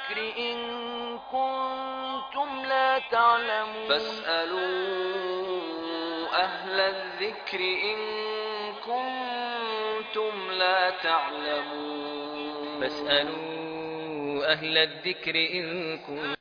الذكر إن كنتم لا تعلمون فاسألوا أهل الذكر إن كنتم لا تعلمون فاسألوا أهل الذكر إن كنتم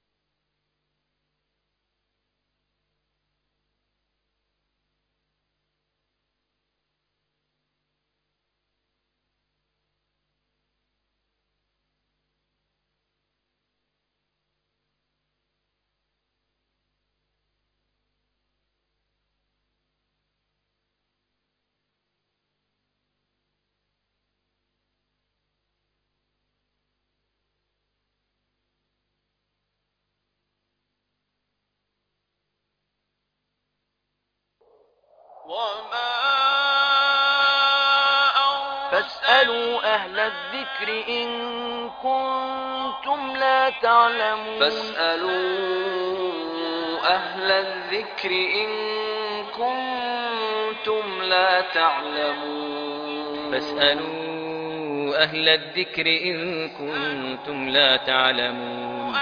فاسألوا أهل الذكر إن كنتم لا تعلمون فاسألوا أهل الذكر إن كنتم لا تعلمون فاسألوا أهل الذكر إن كنتم لا تعلمون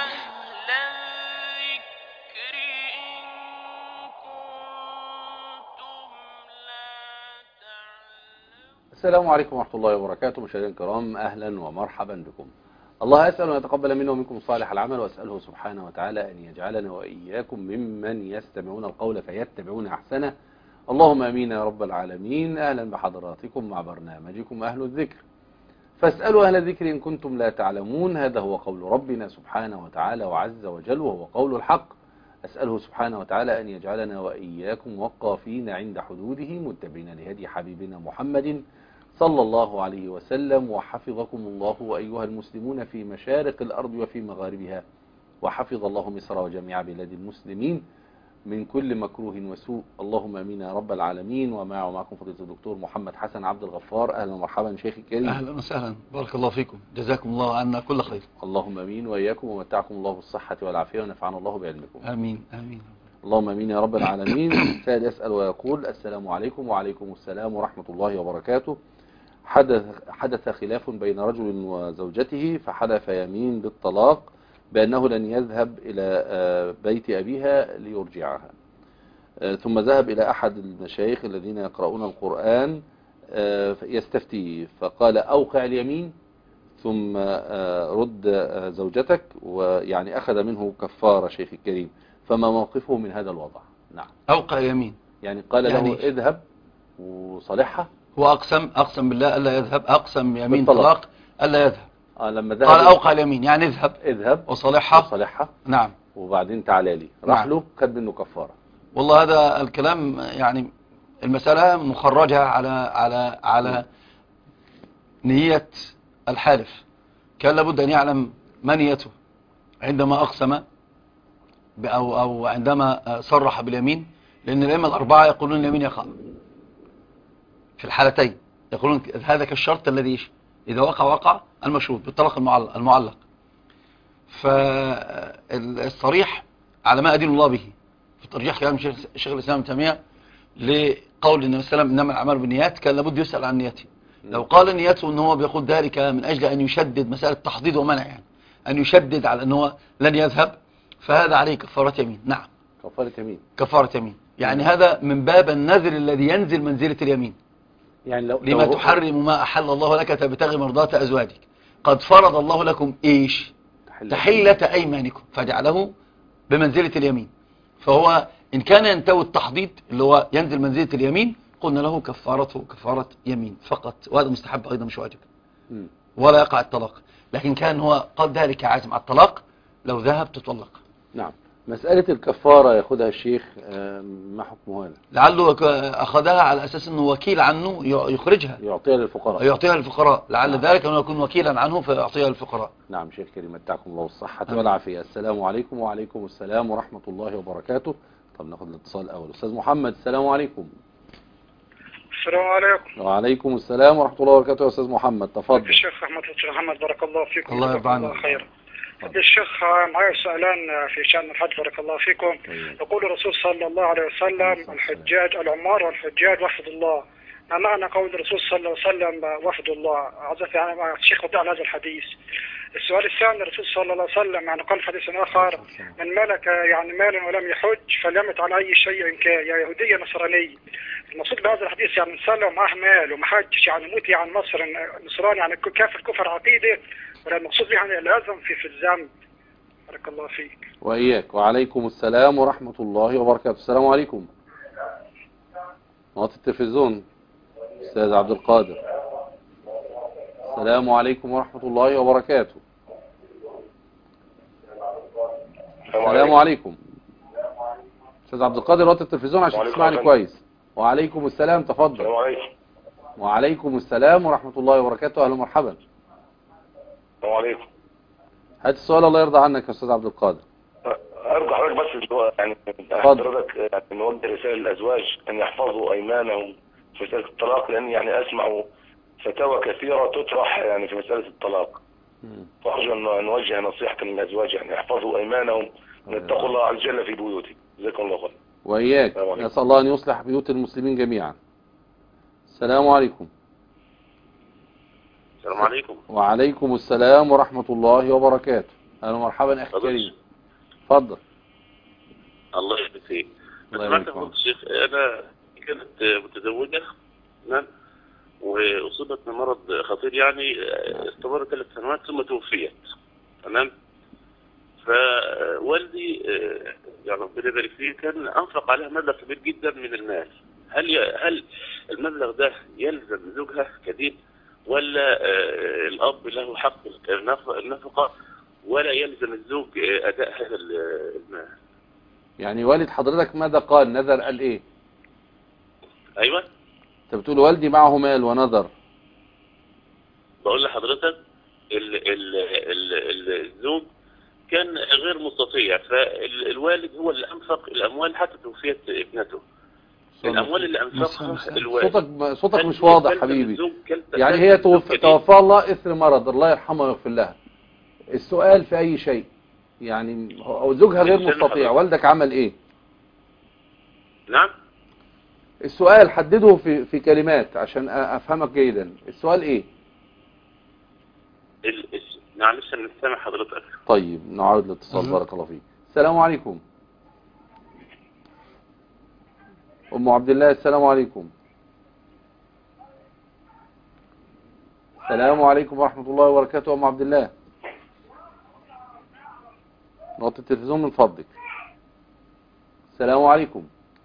السلام عليكم ورحمة الله وبركاته. مشاهدينا الكرام، أهلا ومرحبا بكم. الله أسأل أن يتقبل منا ومنكم صالح العمل، وأسأله سبحانه وتعالى أن يجعلنا وإياكم ممن يستمعون القول فيتبعون أحسنه. اللهم أمين يا رب العالمين. أهلا بحضراتكم مع برنامجكم أهل الذكر. فاسألوا أهل الذكر إن كنتم لا تعلمون. هذا هو قول ربنا سبحانه وتعالى وعز وجل، وهو قول الحق. أسأله سبحانه وتعالى أن يجعلنا وإياكم وقافين عند حدوده، متبعين لهدي حبيبنا محمد صلى الله عليه وسلم. وحفظكم الله أيها المسلمون في مشارق الأرض وفي مغاربها، وحفظ الله مصر وجميع بلاد المسلمين من كل مكروه وسوء. اللهم امين يا رب العالمين. ومعكم فضيلة الدكتور محمد حسن عبد الغفار. اهلا ومرحبا شيخي الكريم. اهلا وسهلا، بارك الله فيكم، جزاكم الله عنا كل خير. اللهم امين واياكم، ومتعكم الله بالصحة والعافية، ونفعنا الله بعلمكم. امين امين. اللهم امين يا رب العالمين. سائل يسأل ويقول: السلام عليكم. وعليكم السلام ورحمة الله وبركاته. حدث خلاف بين رجل وزوجته، فحلف يمين بالطلاق بأنه لن يذهب إلى بيت أبيها ليرجعها. ثم ذهب إلى أحد المشايخ الذين يقرؤون القرآن يستفتي، فقال: أوقع اليمين ثم رد زوجتك، ويعني أخذ منه كفارة. شيخ الكريم، فما موقفه من هذا الوضع؟ نعم، أوقع يمين يعني قال له اذهب وصالحها. هو أقسم بالله ألا يذهب، أقسم يمين بالطلاق. طلاق ألا يذهب. لما ذهب قال أوقع اليمين يعني اذهب وصالحها. نعم. وبعدين تعالى لي، راح نعم. له خد منه كفارة. والله هذا الكلام يعني المسألة مخرجة على نية الحالف. كان لابد أن يعلم ما نيته عندما أقسم أو عندما صرح باليمين، لأن الأئمة الأربعة يقولون اليمين يقع في الحالتين، يقولون هذا كالشرط الذي إذا وقع المشروط بالطلاق المعلق. فالصريح على ما أدين الله به في ترجيح كلام شيخ الإسلام ابن تيمية لقول النبي صلى الله عليه وسلم إنما الأعمال بالنيات، كان لابد يسأل عن نيته. لو قال نيته أنه هو بيقول ذلك من أجل أن يشدد مسألة تحضيض ومنع، يعني أن يشدد على أنه لن يذهب، فهذا عليه كفارة يمين. نعم، كفارة يمين يعني هذا من باب النذر الذي ينزل منزلة اليمين. يعني لما تحرم ما أحل الله لك تبتغي مرضات أزواجك، قد فرض الله لكم إيش؟ تحلة أيمانكم، فجعله بمنزلة اليمين. فهو إن كان ينتوي التحضيض اللي هو ينزل منزلة اليمين، قلنا له كفارته كفارة يمين فقط، وهذا مستحب أيضا مش واجب، ولا يقع الطلاق. لكن كان هو قال ذلك عازم على الطلاق، لو ذهب تطلق. نعم. مسألة الكفارة يأخذها الشيخ ما حكمه هذا؟ لعله أخذها على أساس أنه وكيل عنه يخرجها، يعطيها للفقراء، لعل نعم. ذلك أنه يكون وكيلا عنه فيعطيها للفقراء. نعم. شيخ كريم، متعكم الله الصحة والعافية. السلام عليكم. وعليكم السلام ورحمة الله وبركاته. طب ناخذ الاتصال الأول. أستاذ محمد، السلام عليكم. السلام عليكم. وعليكم السلام ورحمة الله وبركاته. يا أستاذ محمد تفضل. الشيخ محمد بارك الله فيكم. الله يرضى عنك. خير. الشيخ معي سؤالان في شأن الحج بارك الله فيكم. يقول الرسول صلى الله عليه وسلم: الحجاج العمار والحجاج وفد الله. ما معنى قول الرسول صلى الله عليه وسلم وفد الله؟ عزف يعني الشيخ وضع هذا الحديث. السؤال الثاني الرسول صلى الله عليه وسلم يعني قال في حديث آخر من ملك يعني مالا ولم يحج فليمت على أي شيء كان يا يهودي يا نصراني. المقصود بهذا الحديث يعني إنسان لو معه مال وما حجش يعني موت يعني نصراني يعني كافر كفر عقيدة، ولا المقصود به يعني لازم في الذنب. بارك الله فيك. وإياك. وعليكم السلام ورحمة الله وبركاته. السلام عليكم. نقطة التلفزيون أستاذ عبد القادر. السلام عليكم ورحمة الله وبركاته. السلام عليكم. أستاذ عبد القادر نقطة التلفزيون عشان تسمعني كويس. وعليكم السلام، تفضل. السلام عليكم. وعليكم السلام ورحمة الله وبركاته. أهلا ومرحبا. السلام عليكم. هات السؤال الله يرضى عنك يا أستاذ عبد القادر. أرجو حضرتك بس اللي هو يعني حضرتك يعني نوجه رسالة للأزواج أن يحفظوا أيمانهم في مسألة الطلاق، لأن يعني أسمع فتاوى كثيرة تطرح يعني في مسألة الطلاق. فأرجو أن نوجه نصيحة للأزواج يعني يحفظوا أيمانهم ويتقوا الله عز وجل في بيوتهم. جزاكم الله خير. وإياك. نسأل الله أن يصلح بيوت المسلمين جميعا. السلام عليكم. السلام عليكم. وعليكم السلام ورحمة الله وبركاته. أهلا ومرحبا أخي كريم. اتفضل. الله يحفظك فيك. الله يبارك فيك. الشيخ أنا كانت متزوجة تمام وأصيبت بمرض خطير يعني استمر 3 سنوات ثم توفيت تمام. فوالدي يعني ربنا يبارك فيه كان أنفق عليها مبلغ كبير جدا من المال. هل المبلغ ده يلزم زوجها كدين ولا الأب له حق النفقة ولا يلزم الزوج أداء هذا المال؟ يعني والد حضرتك ماذا قال؟ نذر قال إيه؟ أيوة. أنت بتقول والدي معه مال ونذر. بقول لحضرتك الزوج كان غير مستطيع، فالوالد هو اللي أنفق الأموال حتى توفيت ابنته. الأموال اللي أنفقها الوالد. صوتك مش واضح حبيبي. يعني هي توفى الله إثر مرض، الله يرحمها ويغفر لها. السؤال في أي شيء يعني أو زوجها غير مستطيع، والدك عمل إيه؟ نعم. السؤال حدده في كلمات عشان أفهمك جيدا. السؤال إيه؟ نعم لسه بنستمع حضرتك. طيب نعود للاتصال. بارك الله فيك. السلام عليكم. أم عبد الله. السلام عليكم. السلام عليكم ورحمة الله وبركاته. أم عبد الله نقطة التلفزيون من فضلك. السلام عليكم.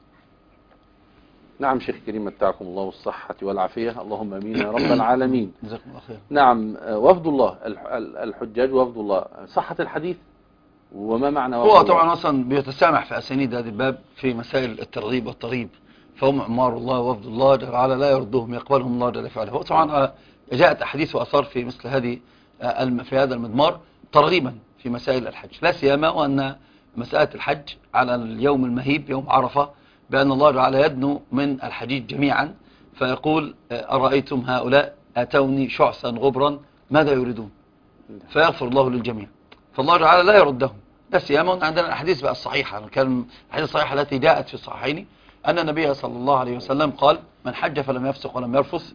نعم شيخ كريم متعكم الله والصحة والعافية، اللهم امين يا رب العالمين. جزاكم الله خير. نعم وفد الله الحجاج وفد الله، صحة الحديث وما معنى وفد هو الله؟ طبعا اصلا بيتسامح في اسانيد هذا الباب في مسائل الترغيب والترهيب، فهم عمار الله وفد الله جل وعلا لا يردهم يقبلهم الله جل وعلا. هو طبعا جاءت احاديث واثار في مثل هذه في هذا المضمار ترغيبا في مسائل الحج، لا سيما وان مسألة الحج على اليوم المهيب يوم عرفة بأن الله تعالى يدنو من الحجيج جميعا فيقول أرأيتم هؤلاء أتوني شعثا غبرا ماذا يريدون؟ فيغفر الله للجميع. فالله تعالى لا يردهم، لا سيما عندنا الأحاديث بقى الصحيحة. كان الحديث الصحيحة التي جاءت في الصحيحين أن النبي صلى الله عليه وسلم قال من حج فلم يفسق ولم يرفث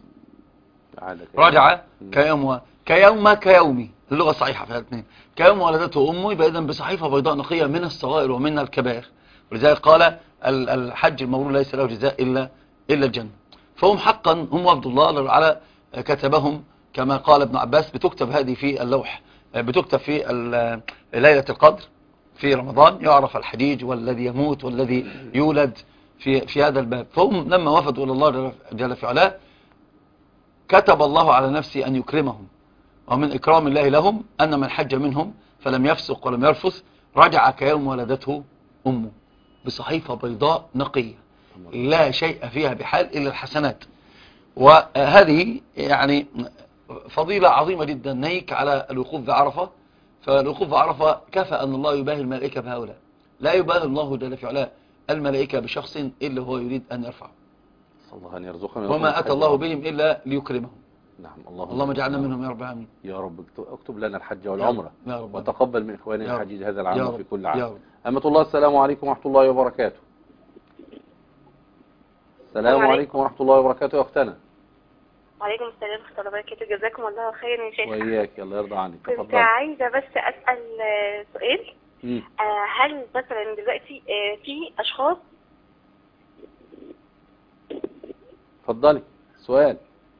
رجع كيومي. اللغة الصحيحة في الاثنين كيوم ولدته أمه، يبقى إذن بصحيفة بيضاء نقية من الصغائر ومن الكبائر. ولذلك قال الحج المبرور ليس له جزاء إلا الجنة. فهم حقا هم وفد الله على كتبهم كما قال ابن عباس، بتكتب هذه في اللوح، بتكتب في ليلة القدر في رمضان، يعرف الحجيج والذي يموت والذي يولد في هذا الباب. فهم لما وفدوا إلى الله جل في علاه كتب الله على نفسه أن يكرمهم، ومن إكرام الله لهم أن من حج منهم فلم يفسق ولم يرفث رجع كيوم ولدته أمه، بصحيفة بيضاء نقية لا شيء فيها بحال إلا الحسنات. وهذه يعني فضيلة عظيمة جدا، ناهيك على الوقوف بعرفة. فالوقوف بعرفة كفى أن الله يباهي الملائكة بهؤلاء، لا يباهي الله جل في علاه الملائكة بشخص إلا هو يريد أن يرفعه، الله أن يرزقنا وما أتى الله بهم إلا ليكرمهم. نعم. اللهم اجعلنا منهم يا رب العالمين. يا رب اكتب لنا الحج والعمرة يا رب. وتقبل من إخواننا الحجيج هذا العام وفي كل عام. يا رب. أمة الله السلام عليكم ورحمة الله وبركاته. السلام عليكم ورحمة الله وبركاته يا أختنا. وعليكم السلام ورحمة الله وبركاته. جزاكم الله خيرا يا شيخ. وإياك، الله يرضى عنك. كنت تفضل. عايزة بس أسأل سؤال. هل مثلا دلوقتي في أشخاص. اتفضلي سؤال.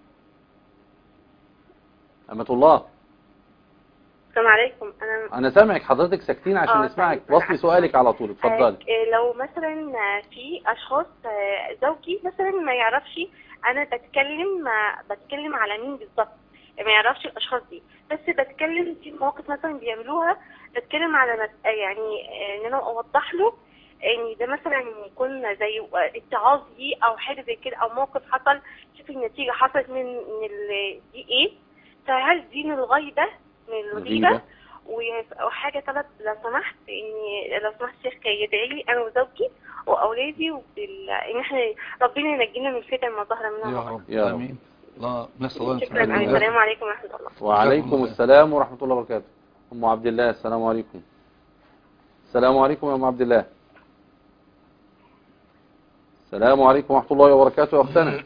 أمة الله. السلام عليكم. أنا سامعك، حضرتك ساكتين عشان نسمعك. وصلي سؤالك على طول، اتفضلي. لو مثلا في أشخاص زوجي مثلا ما يعرفش أنا بتكلم على مين بالظبط، ما يعرفش الأشخاص دي، بس بتكلم في مواقف مثلا بيعملوها، بتكلم على يعني إن أنا أوضح له ان ده مثلا يكون زي اتعاظ ليه او حاجه زي كده، او موقف حصل شوف النتيجه حصلت من دي ايه. فهل دي من الغيبه من الغيبه؟ وحاجه طلب لو سمحت لو سمحت شيخ يدعي لي انا وزوجي واولادي ان احنا ربنا ينجينا من الفتن ما ظهر منها. يا رب يا امين. الله نسال الله شكرا. السلام عليكم ورحمه الله. وعليكم السلام ورحمه الله وبركاته. ام عبد الله، السلام عليكم. السلام عليكم يا ام عبد الله. السلام عليكم ورحمة الله وبركاته يا أختنا.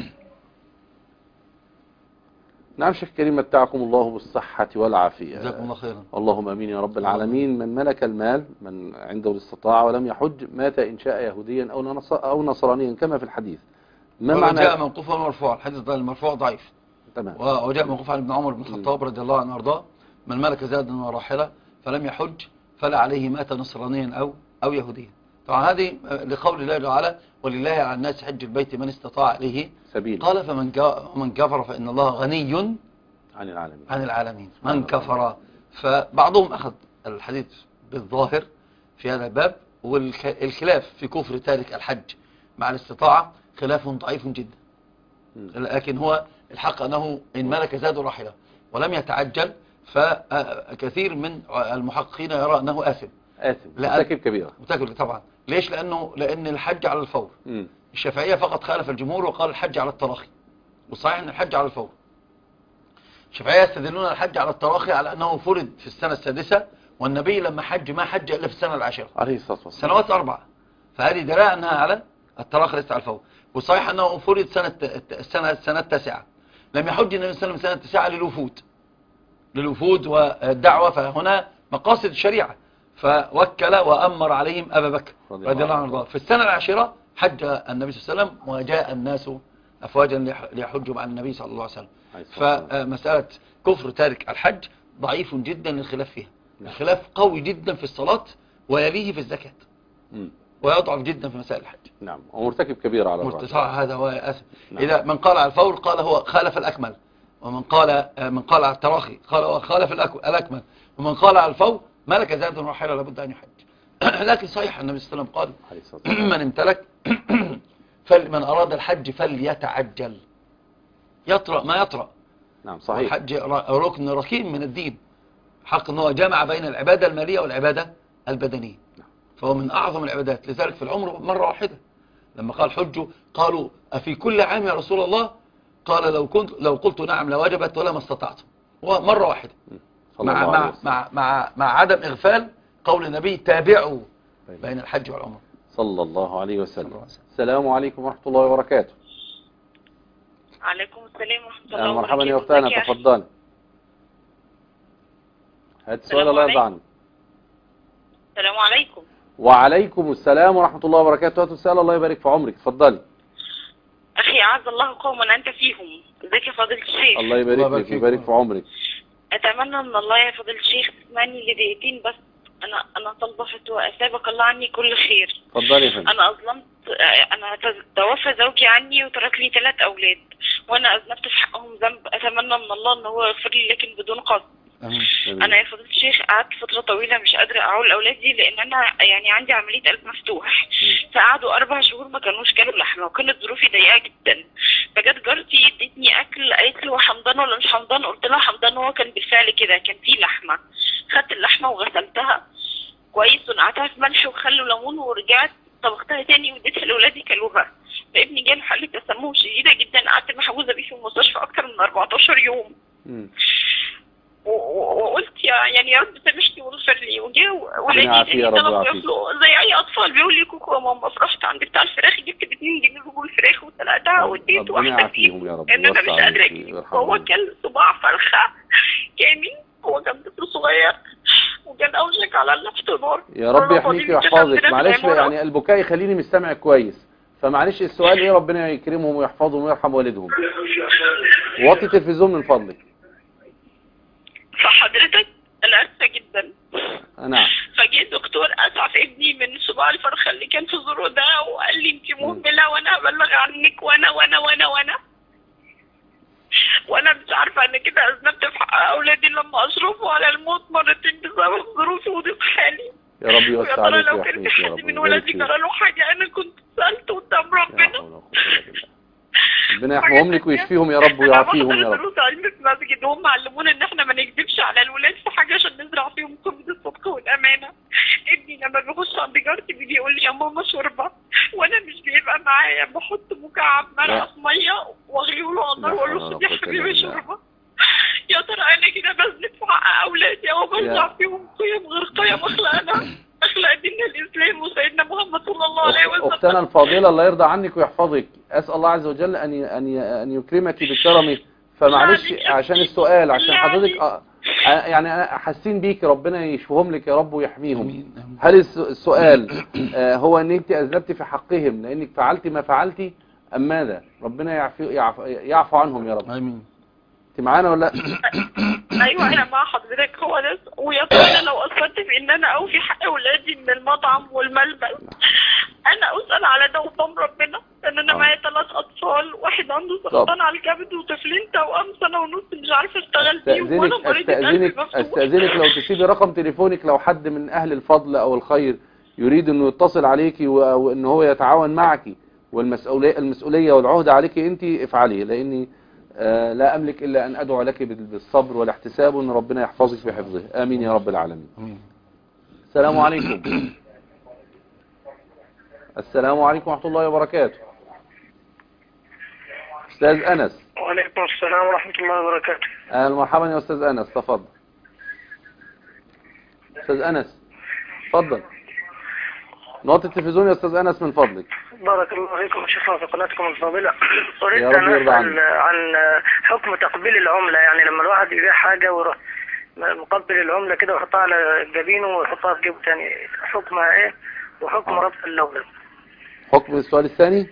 نعم شيخ كريم، متعكم الله بالصحة والعافية. جزاكم الله خيرا. اللهم أمين يا رب العالمين. من ملك المال، من عنده الاستطاعة ولم يحج، مات إن شاء يهوديا أو نصرانيا كما في الحديث. ما معنى؟ جاء موقوفا مرفوعا، الحديث ده المرفوع ضعيف. تمام. وجاء موقوفا عن ابن عمر بن الخطاب رضي الله عنه وارضاه: من ملك زادا وراحلة فلم يحج فلا عليه مات نصرانيا أو يهوديا. طبعا هذه لقول الله تعالى: ولله على الناس حج البيت من استطاع إليه سبيلا. قال: فمن كفر فإن الله غني عن العالمين. من كفر. فبعضهم أخذ الحديث بالظاهر في هذا الباب، والخلاف في كفر تارك الحج مع الاستطاعة خلاف ضعيف جدا. لكن هو الحق أنه إن ملك زاد راحلة ولم يتعجل، فكثير من المحققين يرى أنه آثم. مرتكب كبيرة. مرتكب طبعا. ليش؟ لأن الحج على الفور. الشافعية فقط خالف الجمهور وقال الحج على التراخي، والصحيح أن الحج على الفور. الشافعية يستدلون الحج على التراخي على أنه فرض في السنة السادسة، والنبي لما حج ما حج إلا في السنة العاشرة عليه الصلاة والسلام، سنوات 4. فهذه دلاله أنها على التراخي ليس على الفور. والصحيح أنه فرض السنة التاسعة. لم يحج النبي صلى الله عليه وسلم السنة التاسعة للوفود والدعوة، فهنا مقاصد الشريعة، فوكل وأمر عليهم أبا بكر رضي الله عنه. في السنة العاشرة حج النبي صلى الله عليه وسلم، وجاء الناس أفواجا ليحجوا مع النبي صلى الله عليه وسلم. فمسألة كفر تارك الحج ضعيف جدا الخلاف فيها. الخلاف قوي جدا في الصلاة ويليه في الزكاة، ويضعف جدا في مسائل الحج. نعم، ومرتكب كبير على الرأس. هذا هو أسف. إذا من قال على الفور قال هو خالف الأكمل، ومن قال على التراخي قال هو خالف الأكمل، ومن قال على الفور ملك زاد راحلة لابد أن يحج. لكن صحيح النبي صلى الله عليه وسلم قال: من امتلك من أراد الحج فليتعجل، يطرأ ما يطرأ. نعم صحيح. الحج ركن ركين من الدين، حق أنه جمع بين العبادة المالية والعبادة البدنية، فهو من أعظم العبادات. لذلك في العمر مرة واحدة لما قال حجوا قالوا: أفي كل عام يا رسول الله؟ قال: لو قلت نعم لوجبت ولما استطعت. مرة واحدة، مع عدم إغفال قول النبي: تابعوا بين الحج والعمر صلى الله عليه وسلم. السلام عليكم ورحمة الله وبركاته. عليكم السلام ورحمة الله وبركاته. مرحبا يا أختنا، تفضلي. هات السؤال الله يرضى عنك. السلام عليكم. وعليكم السلام ورحمة الله وبركاته. هات السؤال الله يبارك في عمرك، تفضلي. أخي أعز الله قوما أنت فيهم. ازيك يا فضيلة الشيخ؟ الله يبارك فيك ويبارك في عمرك. أتمنى من الله يا فضيلة الشيخ تسمعني لدقيقتين بس. أنا طالبة فتوى، أثابك الله عني كل خير. اتفضلي يا فندم. أنا توفى زوجي عني وترك لي 3 أولاد، وأنا أذنبت في حقهم ذنب. أتمنى من الله إن هو يغفر لي لكن بدون قصد. أنا يا فضيلة الشيخ قعدت فترة طويلة مش قادرة أعول أولادي، لأن أنا يعني عندي عملية قلب مفتوح. فقعدوا 4 شهور ما كانوش كلوا لحمة، وكانت ظروفي ضيقة جدا. فجت جارتي ادتني أكل، قالت لي: هو حمضان ولا مش حمضان؟ قلت لها حمضان. هو كان بالفعل كده، كان فيه لحمة. خدت اللحمة وغسلتها كويس ونقعتها في ملح وخل وليمون، ورجعت طبختها تاني واديتها لاولادي كلوها. فابني جاله حالة تسمم شديدة جدا، قعدت محجوزة بيه في المستشفى أكتر من 14 يوم. وقلت يعني يا رب سامحني اغفر لي. وجه ولادي يعافيه يا رب طلبوا ويعافيه. ياكلوا زي اي اطفال، بيقول لي كوكو يا ماما. فرحت عند بتاع الفراخ جبت ب 2 جنيه رجول فراخ وسلقتها واديت ربنا واحده يعافيهم يا رب ان انا مش ويوسع قادره عليك اجيب. ويرحمهم. هو كان صباع فرخه كامل، هو كان طفل صغير وكان اوشك على الاحتضار. يا رب يحميك ويحفظك. معلش يعني البكاء يخليني مستمع كويس، فمعلش السؤال ايه؟ ربنا يكرمهم ويحفظهم ويرحم والدهم. وطي التلفزيون من فضلك. فحضرتك انا اسفه جدا. نعم. فجه الدكتور اسعف ابني من صباع الفرخه اللي كان في زوره ده، وقال لي انت مهمله وانا هبلغ عنك وانا مش عارفه ان كده اذنبت في حق اولادي لما اشرفوا على الموت مرتين بسبب ظروفي وضيق حالي. يا رب يوسع عليك لو كان في ويحميك يا حد رب من ولادي جرى له حاجه انا كنت سالت قدام ربنا. ربنا يحميهم لك ويشفيهم يا رب ويعافيهم يا رب. دروس علم في مسجد وهم علمونا ان احنا ما نكذبش على الولاد في حاجه عشان نزرع فيهم قيمه الصدق والامانه. ابني لما بيخش عند جارتي بيقول لي يا ماما شوربه، وانا مش بيبقى معايا، بحط مكعب مرقه في ميه واغليه له على النار واقول له خد يا حبيبي شوربه. يا ترى انا كده بذنب في حق اولادي او بزرع فيهم قيم غير قيم اخلاقنا، اخلاق دين الاسلام وسيدنا محمد صلى الله عليه وسلم. اختنا الفاضله الله يرضى عنك ويحفظك، اسال الله عز وجل ان يكرمك بكرمه. فمعلش عشان السؤال، عشان حضرتك يعني انا حاسين بيك، ربنا يشفيهم لك يا رب ويحميهم. هل السؤال هو ان انت اذنبتي في حقهم لانك فعلتي ما فعلتي ام ماذا؟ ربنا يعفو عنهم يا رب. امين. انت معانا ولا لا؟ ايوه انا مع حضرتك. هو ده. ويا ترى انا لو قصرت في ان انا اوفي حق اولادي من المطعم والملبس، انا اسال على ده قدام ربنا. لان انا معايا 3 اطفال، واحد عنده سرطان على الكبد وطفلين توأم 1.5 سنة مش عارفه اشتغل فيهم وانا مريضه قلب مفتوح. استاذنك لو تسيبي رقم تليفونك، لو حد من اهل الفضل او الخير يريد انه يتصل عليكي وان هو يتعاون معك، والمسؤوليه والعهد عليك انت افعلي، لاني لا أملك إلا أن أدعو لك بالصبر والاحتساب وأن ربنا يحفظك بحفظه. آمين يا رب العالمين. السلام عليكم. السلام عليكم ورحمة الله وبركاته. أستاذ أنس. وعليكم السلام ورحمة الله وبركاته. أهلا مرحبا يا أستاذ أنس، تفضل. أستاذ أنس تفضل. نقطة التلفزيون يا أستاذ أنس من فضلك. بارك الله فيكم شيخنا في قناتكم الفضيلة. أريد أن أسأل عن حكم تقبيل العملة. يعني لما الواحد يبيع حاجة ويروح مقبل العملة كده ويحطها على جبينه ويحطها في جيبه تاني، حكمها إيه؟ وحكم ربط اللولب. حكم السؤال الثاني؟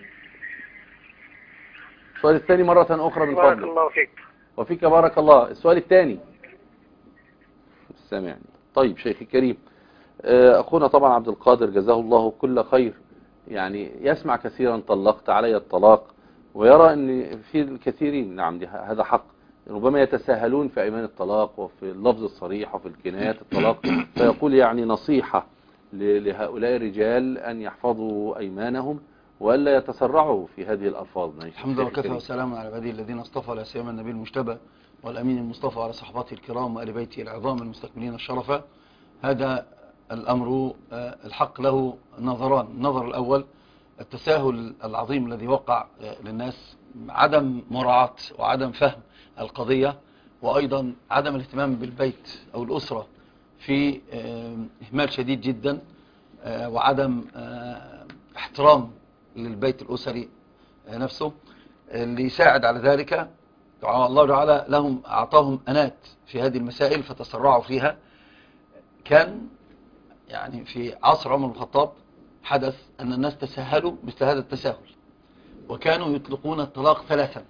السؤال الثاني مرة أخرى من فضلك. بارك الله فيك. وفيك بارك الله. السؤال الثاني سامعني. طيب شيخي الكريم، أخونا طبعا عبد القادر جزاه الله كل خير، يعني يسمع كثيرا طلقت علي الطلاق، ويرى أن في الكثيرين، نعم هذا حق، ربما يتساهلون في أيمان الطلاق وفي اللفظ الصريح وفي الكنايات الطلاق، فيقول يعني نصيحة لهؤلاء الرجال أن يحفظوا أيمانهم وألا يتسرعوا في هذه الألفاظ. الحمد لله وكفى وسلام على عباده الذين اصطفى، لا سيما النبي المجتبى والأمين المصطفى على صحبته الكرام وآل بيته العظام المستكملين الشرفة. هذا الأمر الحق له نظران. النظر الأول التساهل العظيم الذي وقع للناس، عدم مراعاة وعدم فهم القضية، وأيضا عدم الاهتمام بالبيت أو الأسرة في إهمال شديد جدا، وعدم احترام للبيت الأسري نفسه. اللي يساعد على ذلك الله تعالى لهم أعطاهم أنات في هذه المسائل فتسرعوا فيها. كان يعني في عصر عمر بن الخطاب حدث أن الناس تساهلوا مثل هذا التساهل، وكانوا يطلقون الطلاق 3.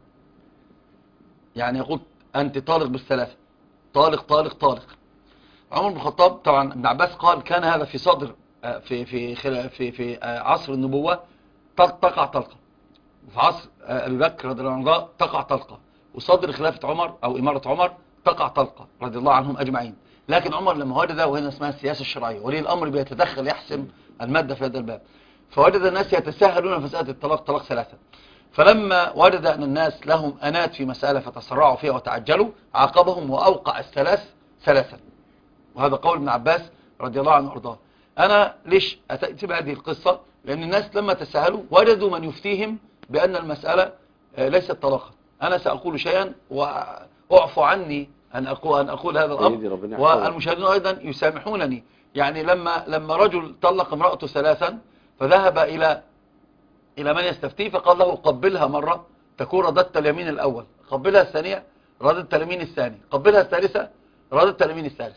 يعني يقول أنت طالق بالثلاثة، طالق طالق طالق. عمر بن الخطاب طبعا ابن عباس قال كان هذا في صدر في عصر النبوة تقع طلقة، وفي عصر أبي بكر رضي الله عنه تقع طلقة، وصدر خلافة عمر أو إمارة عمر تقع طلقة رضي الله عنهم أجمعين. لكن عمر لما وجد، وهنا اسمها السياسة الشرعية، ولي الأمر بيتدخل يحسم المادة في هذا الباب، فوجد الناس يتساهلون في مسألة الطلاق طلاق 3. فلما وجد أن الناس لهم أنات في مسألة فتسرعوا فيها وتعجلوا، عاقبهم وأوقع الثلاث 3. وهذا قول ابن عباس رضي الله عنه وارضاه. أنا ليش أتأتي بهذه القصة؟ لأن الناس لما تساهلوا وجدوا من يفتيهم بأن المسألة ليست طلاقا. أنا سأقول شيئا وأعفو عني أن أقول هذا سيدي الأمر، ربنا يحفظك. والمشاهدين أيضا يسامحونني. يعني لما رجل طلق امرأته 3 فذهب إلى من يستفتيه فقال له قبلها مرة تكون رددت اليمين الأول، قبلها الثانية رددت اليمين الثاني، قبلها الثالثة رددت اليمين الثالث،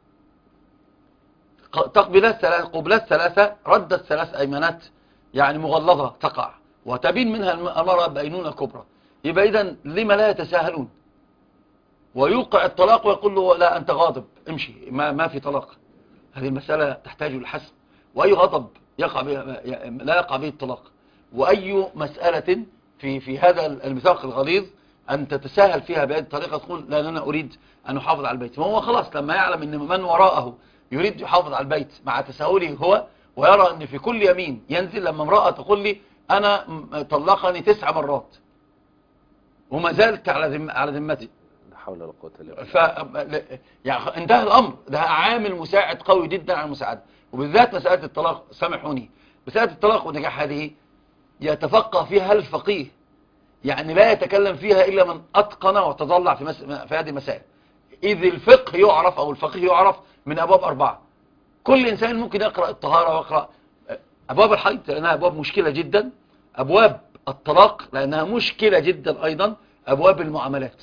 قبلات 3 ردت 3 أيمانات يعني مغلظة تقع وتبين منها المرأة بينونة كبرى. يبقى إذن لما لا يتساهلون ويوقع الطلاق ويقول له لا أنت غاضب امشي، ما في طلاق. هذه المسألة تحتاج للحسم، وأي غضب لا يقع به الطلاق، وأي مسألة في هذا الميثاق الغليظ أن تتساهل فيها بهذه الطريقة تقول لا أنا أريد أن أحافظ على البيت. فهو خلاص لما يعلم أن من وراءه يريد يحافظ على البيت مع تساهله هو، ويرى أن في كل يمين ينزل. لما امرأة تقول لي أنا طلقني 9 مرات وما زالت على ذمتي، لا حول ولا قوة الا بالله، يعني انتهى الأمر. ده عامل مساعد قوي جدا على المساعدة. وبالذات مسألة الطلاق، سامحوني، مسألة الطلاق والنكاح هذه يتفقه فيها الفقيه، يعني لا يتكلم فيها إلا من أتقن وتضلع في هذه المسائل. إذ الفقه يعرف أو الفقيه يعرف من أبواب 4. كل إنسان ممكن يقرأ الطهارة ويقرأ أبواب الحيض لأنها أبواب مشكلة جدا، أبواب الطلاق لأنها مشكلة جدا أيضا، أبواب المعاملات،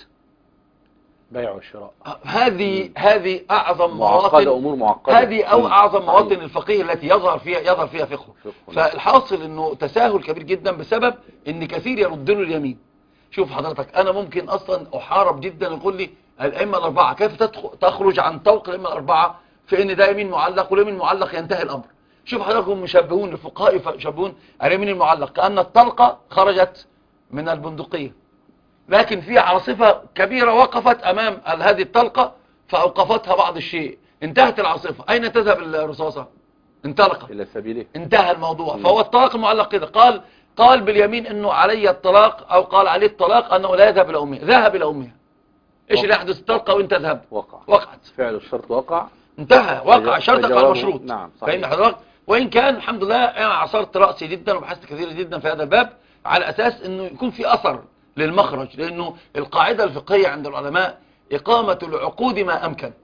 بيع والشراء، هذه أعظم مواطن، أمور معقدة، هذه أو أعظم مواطن الفقيه التي يظهر فيها فقهه. فالحاصل أنه تساهل كبير جدا بسبب أن كثير يرد له اليمين. شوف حضرتك، أنا ممكن أصلا أحارب جدا يقول لي الأئمة ال4 كيف تخرج عن طوق الأئمة ال4 في أن ده يمين معلق واليمين معلق ينتهي الأمر. شوف حضراتكم مشبهون، الفقهاء يشبهون اليمين المعلق كأن الطلقة خرجت من البندقية، لكن في عاصفة كبيرة وقفت أمام هذه الطلقة فأوقفتها بعض الشيء، انتهت العاصفة، أين تذهب الرصاصة؟ انطلقت إلى سبيله، انتهى الموضوع. فهو الطلاق المعلق كده، قال باليمين أنه علي الطلاق، أو قال عليه الطلاق أنه لا يذهب إلى أمه، ذهب إلى أمها. إيش اللي يحدث؟ الطلقة وين تذهب؟ وقعت، فعل الشرط وقع، انتهى، وقع شرطك على المشروط. نعم فإن حضرتك، وإن كان الحمد لله أنا عصرت رأسي جدا وبحثت كثير جدا في هذا الباب على أساس أنه يكون في أثر للمخرج، لأنه القاعدة الفقهية عند العلماء إقامة العقود ما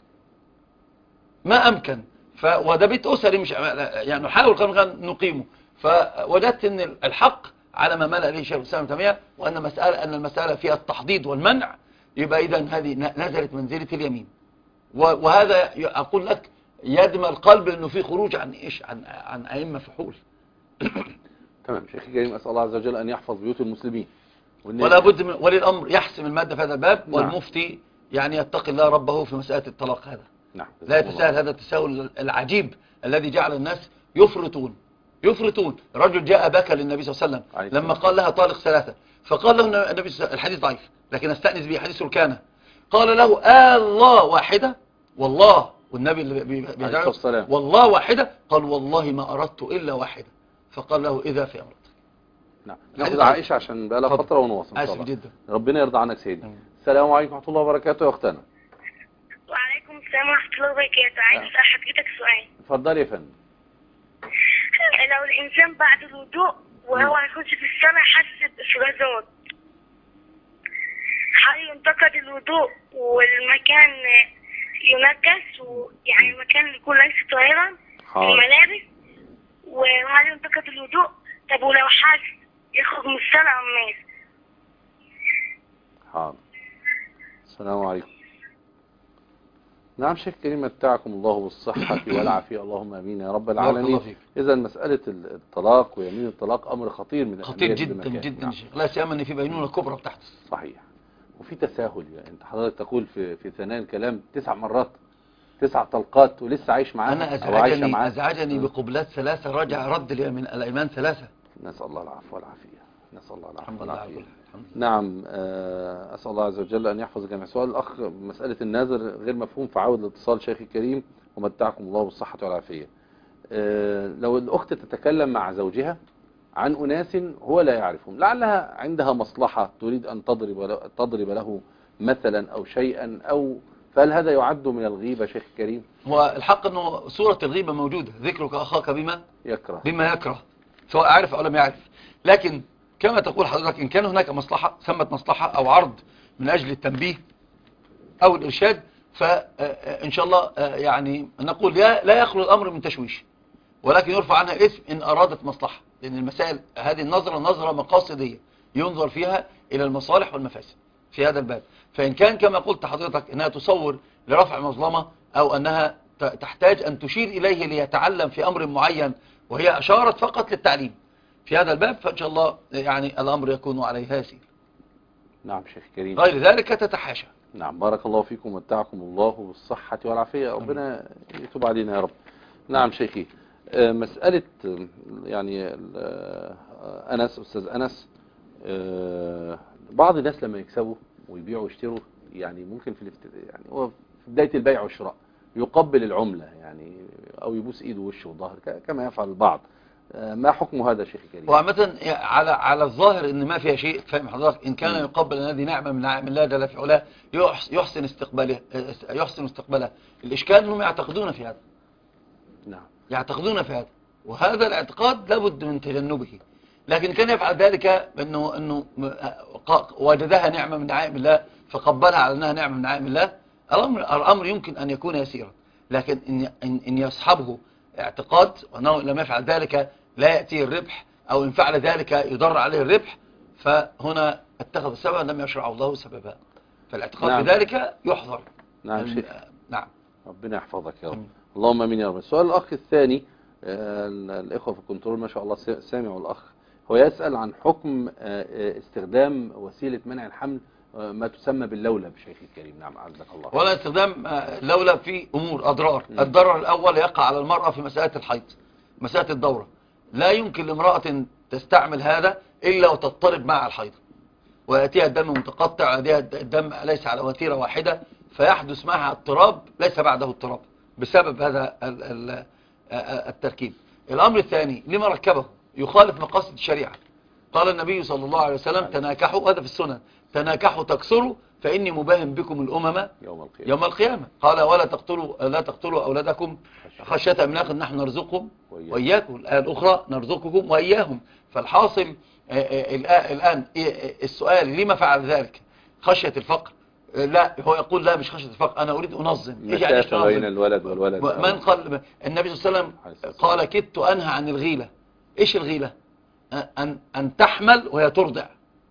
أمكن. وده بيت أسري، مش يعني نحاول كان نقيمه. فوجدت أن الحق على ما ملأ عليه شيخ الإسلام ابن تيمية، وأن المسألة فيها التحضيض والمنع، يبقى إذن هذه نزلت منزلة اليمين. وهذا أقول لك يدمى القلب أنه في خروج عن إيش، عن أئمة فحول. تمام شيخي الكريم، أسأل الله عز وجل أن يحفظ بيوت المسلمين، ولا بد من ولي الأمر يحسم المادة في هذا الباب. نعم. والمفتي يعني يتقي الله ربه في مسألة الطلاق هذا. نعم. لا يتساهل هذا التساهل العجيب الذي جعل الناس يفرطون. رجل جاء بكى للنبي صلى الله عليه وسلم لما قال لها طالق 3، فقال له النبي الحديث ضعيف لكن استأنس به، حديث الكانة. قال له الله واحدة، والله، والنبي اللي والله واحدة، قال والله ما أردت إلا واحدة. فقال له إذا في أمرك. نعم. ناخذ عائشة عشان بقى لها فترة ونواصل. آسف جدا. ربنا يرضى عنك سيدي. السلام عليكم ورحمة الله وبركاته يا أختنا. وعليكم السلام ورحمة الله وبركاته. عايز أسأل حضرتك سؤال. اتفضلي يا فندم. لو الإنسان بعد الوضوء وهو هيخش في الصلاة حس بإفرازات، هل ينتقد الوضوء والمكان ينجس، ويعني المكان يكون ليس طاهرا، الملابس، وهل ينتقد الوضوء؟ طب ولو حس يخرج من الصلاة الناس؟ حاضر. السلام عليكم. نعم شيخ كريم، متعكم الله بالصحة والعافية، اللهم امين يا رب العالمين. اذا مسألة الطلاق ويمين الطلاق امر خطير من خطير جدا جدا. نعم. شيخ لا سيما ان في بينونة كبرى بتحدث. صحيح. وفي تساهل، يعني انت حضرتك تقول في ثناء الكلام 9 مرات 9 طلقات ولسه عايش معاها. انا ازعجني بقبلات 3 رجع رد الايمان 3. نسأل الله العفو والعافية، نسأل الله العفو والعافية. نعم. أسأل الله عز وجل أن يحفظ جميع. سؤال الأخ، مسألة الناظر غير مفهوم، فعاود الاتصال شيخي الكريم ومتعكم الله بالصحة والعافية. لو الأخت تتكلم مع زوجها عن أناس هو لا يعرفهم، لعلها عندها مصلحة تريد أن تضرب له مثلا أو شيئا، فهل هذا يعد من الغيبة شيخ الكريم؟ والحق أنه صورة الغيبة موجودة، ذكرك أخاك بما يكره سواء عارف أو لم يعرف. لكن كما تقول حضرتك، إن كان هناك مصلحة ثمت مصلحة أو عرض من أجل التنبيه أو الإرشاد، فإن شاء الله يعني نقول لا يخلو الأمر من تشويش، ولكن يرفع عنها إثم إن أرادت مصلحة، لأن المسائل هذه النظرة نظرة مقاصدية ينظر فيها إلى المصالح والمفاسد في هذا الباب. فإن كان كما قلت حضرتك أنها تصور لرفع مظلمة، أو أنها تحتاج أن تشير إليه ليتعلم في أمر معين، وهي أشارت فقط للتعليم في هذا الباب، فإن شاء الله يعني الأمر يكون عليها يسير. نعم شيخ كريم. غير ذلك تتحاشى. نعم بارك الله فيكم ومتعكم الله بالصحة والعافية، ربنا يتوب علينا يا رب. نعم شيخي، مسألة يعني أنس، أستاذ أنس، بعض الناس لما يكسبوا ويبيعوا ويشتروا يعني ممكن يعني هو في بداية البيع والشراء يقبل العملة يعني، أو يبوس إيده ووشه وظهر كما يفعل البعض، ما حكم هذا شيخ كريم؟ وعامة على الظاهر ان ما فيها شيء، فاهم حضرتك؟ ان كان يقبل ان هذه نعمة من نعم الله جل في علاه يحسن استقبالها. الاشكال انهم يعتقدون في هذا. نعم يعتقدون في هذا، وهذا الاعتقاد لابد من تجنبه. لكن كان يفعل ذلك انه وجدها نعمة من نعائم الله فقبلها على انها نعمة من نعائم الله، الامر يمكن ان يكون يسيرا. لكن ان يصحبه اعتقاد وانه لم يفعل ذلك لا يأتيه الربح، او ان فعل ذلك يضر عليه الربح، فهنا اتخذ سببا لم يشرع الله سببا، فالاعتقاد نعم. بذلك يحذر. نعم شيخ. نعم ربنا يحفظك يا رب. اللهم امين يا رب. السؤال الاخ الثاني، الاخوه في الكنترول ما شاء الله سامعوا الاخ، هو يسأل عن حكم استخدام وسيلة منع الحمل ما تسمى باللولب شيخ الكريم. نعم عزك الله. ولا استخدام لولب في امور اضرار. الضرر الاول يقع على المرأة في مسألة الحيض، مسألة الدورة. لا يمكن لامرأة تستعمل هذا الا وتضطرب مع الحيض، ويأتيها الدم متقطع، ويأتيها الدم ليس على وتيرة واحدة، فيحدث معها اضطراب ليس بعده اضطراب بسبب هذا التركيب. الامر الثاني لما ركبه يخالف مقاصد الشريعة. قال النبي صلى الله عليه وسلم تناكحوا، هذا في السنن، تناكحوا تكسروا فإني مباهم بكم الأمم يوم القيامة. قال لا تقتلوا أولادكم خشية إملاق، نحن نرزقهم وإياكم. الآية الأخرى نرزقكم وإياهم. فالحاصل الآن السؤال لما فعل ذلك؟ خشية الفقر؟ لا، هو يقول لا مش خشية الفقر، أنا أريد أنظم. إيش يعني بين الولد والولد؟ من قال؟ النبي صلى الله عليه وسلم قال كدت أنهى عن الغيلة. إيش الغيلة؟ أن تحمل وهي ترضع.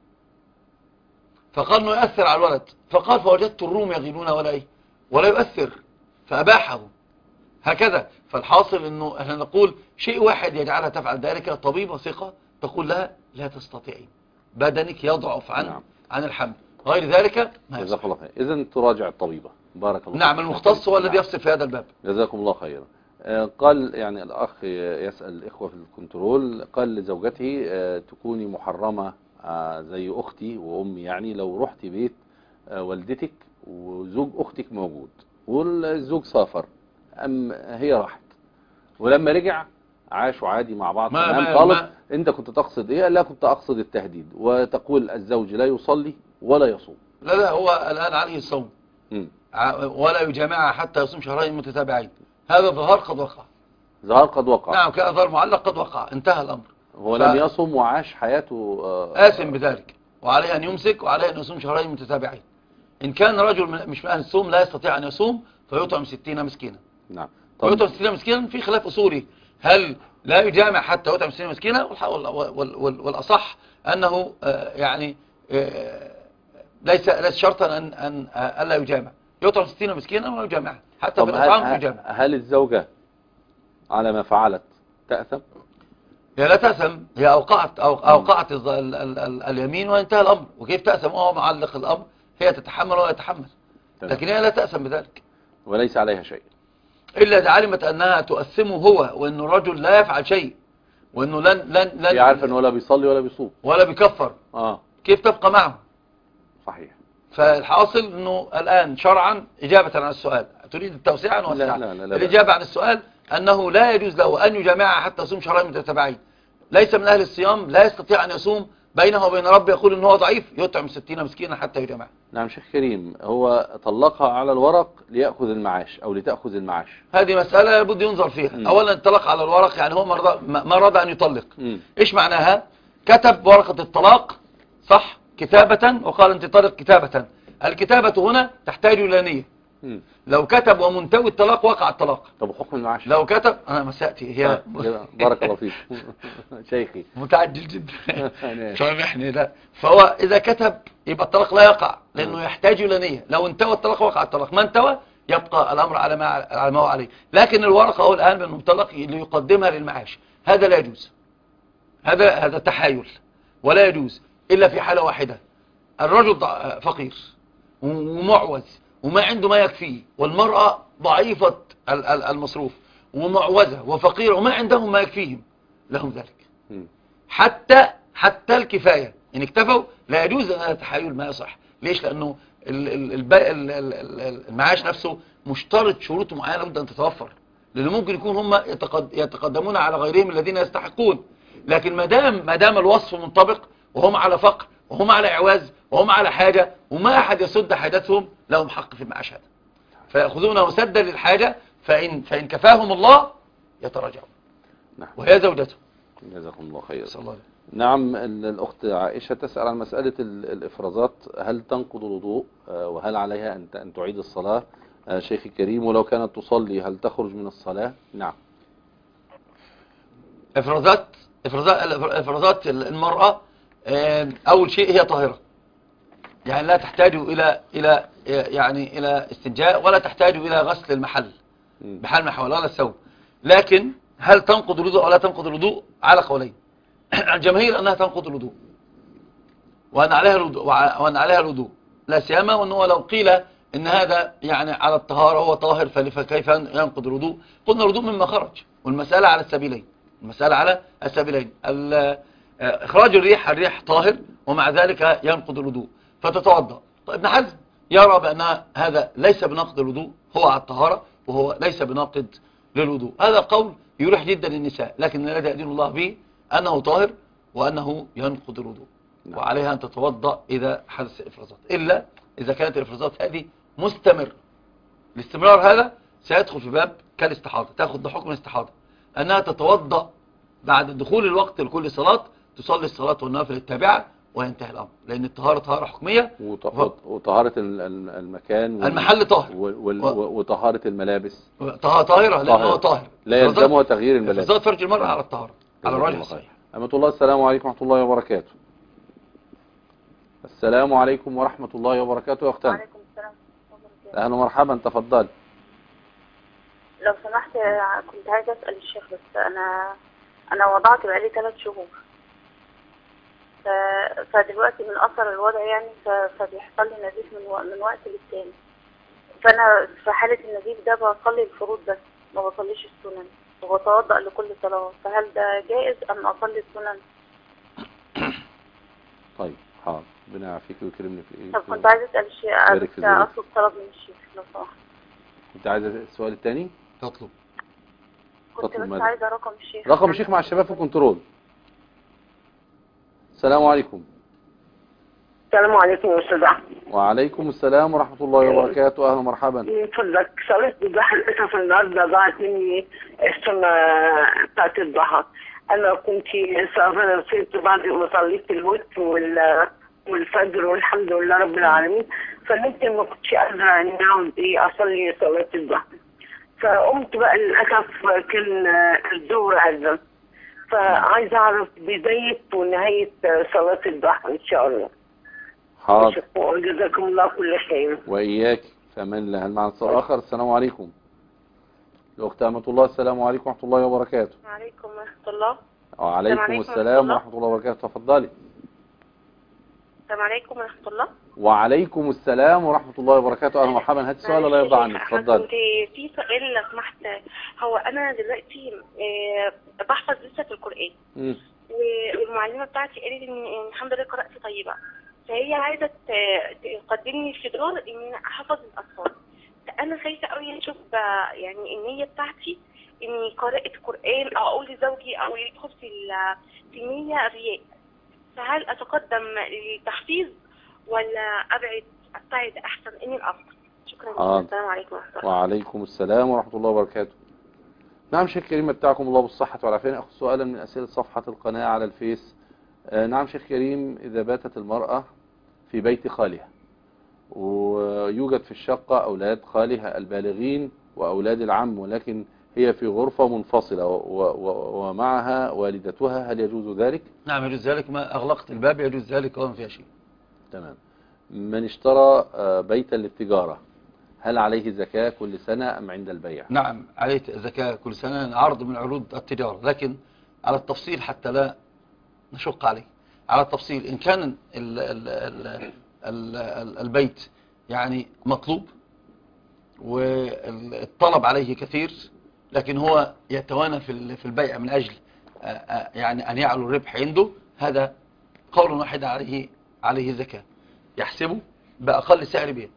فقال انه يؤثر على الولد، فقال فوجدت الروم يغيلون ولا يؤثر، فأباحه هكذا. فالحاصل انه احنا نقول شيء واحد يجعلها تفعل ذلك، طبيبة ثقة تقول لها لا تستطيعين، بدنك يضعف عن الحمل، غير ذلك ما يصح. جزاك الله خير. اذا تراجع الطبيبة. بارك الله. نعم المختص هو الذي يفصل في هذا الباب. جزاكم الله خيرا. قال يعني الأخ يسأل الإخوة في الكنترول، قال لزوجته تكوني محرمة زي أختي وأمي، يعني لو رحت بيت والدتك وزوج أختك موجود والزوج سافر، أم هي راحت ولما رجع عاشوا عادي مع بعض تمام خالص، أنت كنت تقصد إيه؟ لا كنت أقصد التهديد، وتقول الزوج لا يصلي ولا يصوم. لا هو الآن عليه الصوم ولا يجامعها حتى يصوم شهرين متتابعين. هذا ظهر قد وقع. ظهر قد وقع. نعم كأظهر معلق قد وقع، انتهى الأمر. هو لم يصوم وعاش حياته آثم بذلك، وعليه أن يمسك وعليه أن يصوم شهرين متتابعين. إن كان رجل مش من أهل الصوم لا يستطيع أن يصوم فيطعم 60 مسكينا. نعم. يطعم 60 مسكينا في خلاف أصولي، هل لا يجامع حتى يطعم 60 مسكينا؟ والأصح أنه يعني ليس شرطا أن ألا يجامع، يطعم 60 مسكينا ولا يجامع حتى في الإطعام يجامع. هل الزوجة على ما فعلت تأثم؟ هي لا تأثم، هي أوقعت اليمين وانتهى الأمر. وكيف تأثم وهو معلق الأمر؟ هي تتحمل ولا يتحمل، لكن هي لا تأثم بذلك وليس عليها شيء، إلا إذا علمت أنها تؤثمه هو، وأنه الرجل لا يفعل شيء، وأنه لن هي عارفة أنه ولا بيصلي ولا بيصوم ولا بيكفر. كيف تبقى معه؟ صحيح. فالحاصل أنه الآن شرعا إجابة عن السؤال، تريد التوسيع عن وسع؟ الإجابة عن السؤال أنه لا يجوز له أن يجامعها حتى يصوم شهرين متتابعين. ليس من أهل الصيام، لا يستطيع أن يصوم بينه وبين ربه، يقول أنه هو ضعيف، يطعم 60 مسكينا حتى يجامع. نعم شيخ كريم، هو طلقها على الورق ليأخذ المعاش أو لتأخذ المعاش، هذه مسألة لابد ينظر فيها. أولا الطلاق على الورق، يعني هو ما رضى أن يطلق. إيش معناها؟ كتب ورقة الطلاق صح كتابة وقال أنت طلق كتابة، الكتابة هنا تحتاج إلى نية. لو كتب ومنتوي الطلاق وقع الطلاق. طب حكم المعاش لو كتب أنا مسأتي هي بارك الله فيك شيخي متعجل جدا سامحني. لا فهو إذا كتب يبقى الطلاق لا يقع لأنه يحتاج إلى نية. لو انتوى الطلاق وقع الطلاق، ما انتوى يبقى الأمر على ما هو عليه. لكن الورقة هو الآن بأنه مطلق ليقدمها للمعاش، هذا لا يجوز. هذا تحايل ولا يجوز إلا في حالة واحدة. الرجل فقير ومعوز وما عنده ما يكفيه، والمرأة ضعيفة المصروف ومعوزة وفقيرة وما عندهم ما يكفيهم، لهم ذلك حتى الكفاية إن اكتفوا لا يجوز أن هذا التحايل ما يصح. ليش؟ لأنه المعاش نفسه مشترط شروط معينة لابد أن تتوفر، لأنه ممكن يكون هم يتقدمون على غيرهم الذين يستحقون. لكن ما دام الوصف منطبق وهم على فقر وهم على إعواز وهم على حاجة وما أحد يسد حاجتهم، لهم حق في المعاش هذا، فيأخذونه سدا للحاجة. فإن كفاهم الله يتراجعون. وهي زوجته. جزاكم الله خير. صلى الله عليه. نعم. الأخت عائشة تسأل عن مسألة الإفرازات، هل تنقض الوضوء وهل عليها أن تعيد الصلاة؟ شيخي الكريم، ولو كانت تصلي هل تخرج من الصلاة؟ نعم. إفرازات المرأة أول شيء هي طاهرة، يعني لا تحتاج إلى استنجاء ولا تحتاج إلى غسل المحل بحال ما حول ولا الثوب. لكن هل تنقض الوضوء أو لا تنقض الوضوء؟ على قولين. الجماهير أنها تنقض الوضوء وأن عليها الوضوء لا سيما، وأنه لو قيل إن هذا يعني على الطهارة هو طاهر فكيف ينقض الوضوء؟ قلنا الوضوء مما خرج، والمسألة على السبيلين. إخراج الريح طاهر ومع ذلك ينقض الوضوء فتتوضأ. طيب ابن حزم يرى بأن هذا ليس بناقض الوضوء، هو على الطهارة وهو ليس بناقض للوضوء. هذا القول يريح جدا للنساء، لكن الذي يدين الله به أنه طاهر وأنه ينقض الوضوء، وعليها أن تتوضأ إذا حدث إفرازات، إلا إذا كانت الإفرازات هذه مستمر. الاستمرار هذا سيدخل في باب كالاستحاضة، تأخذ بحكم الاستحاضة أنها تتوضأ بعد دخول الوقت لكل صلاة، تصلي الصلاة والنوافل التابعة وينتهي الأمر، لأن الطهارة طهارة حكمية وطهارة المكان المحل طاهر وطهارة الملابس طاهرة لأنه طاهر، لا يلزمها تغيير الملابس. إفرازات فرج المرأة على الطهارة على الراجح الصحيح. أمة الله، السلام عليكم ورحمة الله وبركاته. السلام عليكم ورحمة الله وبركاته يا أختنا. وعليكم السلام وبركاته. أهلا ومرحبا، تفضل. لو سمحت كنت عايزة أسأل الشيخ، بس أنا وضعت بقالي 3 شهور، فدلوقتي من أثر الوضع يعني فبيحصل لي نزيف من وقت للتاني. فأنا في حالة النزيف ده بصلي الفروض بس، ما بصليش السنن، وبتوضأ لكل صلاة. فهل ده جائز أم أصلي السنن؟ طيب حاضر، ربنا يعافيك ويكرمني في إيه. طب كنت عايزة أسأل الشيخ، أطلب طلب من الشيخ لو سمحت. كنت عايزة السؤال الثاني؟ تطلب. كنت بس عايزة رقم الشيخ. رقم الشيخ مع الشباب في الكنترول. السلام عليكم. السلام عليكم يا أستاذ أحمد. وعليكم السلام ورحمة الله وبركاته. أهلا ومرحبا. من فضلك صلاة الضحى للأسف النهارده ضاعت مني السنة بتاعت الضحى. أنا كنت سافرة وصلت بعد ما صليت الوتر والفجر والحمد لله رب العالمين، فنمت ما كنتش قادرة إني أقعد أصلي صلاة الضحى. فقمت بقى للأسف كان الظهر أذن، فعايزة أعرف بداية ونهاية صلاة الضحى إن شاء الله. حاضر. وجزاكم الله كل خير. وإياك. فمن الله. هل معنا اتصال آخر؟ السلام عليكم. الأخت أمة الله، السلام عليكم ورحمة الله وبركاته. وعليكم ورحمة الله. وعليكم السلام ورحمة الله وبركاته. تفضلي. السلام عليكم ورحمة الله. وعليكم السلام ورحمة الله وبركاته. أهلا ومرحبا. هات السؤال ولا يرضى عنك. تفضلي. كنت في سؤال لو سمحت. هو أنا دلوقتي بحفظ لسه في القرآن، والمعلمة بتاعتي قالت إن الحمد لله قراءتي طيبة، فهي عايزة تقدمني في دور إن أنا أحفظ الأطفال. أنا خايفة قوي أشوف يعني النية بتاعتي إني قراءة قرآن أو أقول لزوجي أو يدخل في النية رياء، فهل أتقدم للتحفيظ ولا أبتعد أحسن؟ إني الأفضل. شكرا. السلام عليكم ورحمة الله. وعليكم السلام ورحمة الله وبركاته. نعم شيخ كريم، متعكم الله بالصحة والعافية. أخذ سؤالا من أسئلة صفحة القناة على الفيس. نعم شيخ كريم، إذا باتت المرأة في بيت خالها ويوجد في الشقة أولاد خالها البالغين وأولاد العم، ولكن هي في غرفة منفصلة ومعها والدتها، هل يجوز ذلك؟ نعم يجوز ذلك، ما أغلقت الباب يجوز ذلك وما فيها شيء. تمام. من اشترى بيتا للتجارة هل عليه زكاة كل سنة أم عند البيع؟ نعم عليه زكاة كل سنة، عرض من عروض التجارة، لكن على التفصيل حتى لا نشق عليه. على التفصيل إن كان ال ال ال ال البيت يعني مطلوب والطلب عليه كثير، لكن هو يتوانى في البيع من أجل يعني أن يعلو الربح عنده، هذا قول واحد عليه زكاة، يحسبه بأقل سعر بيع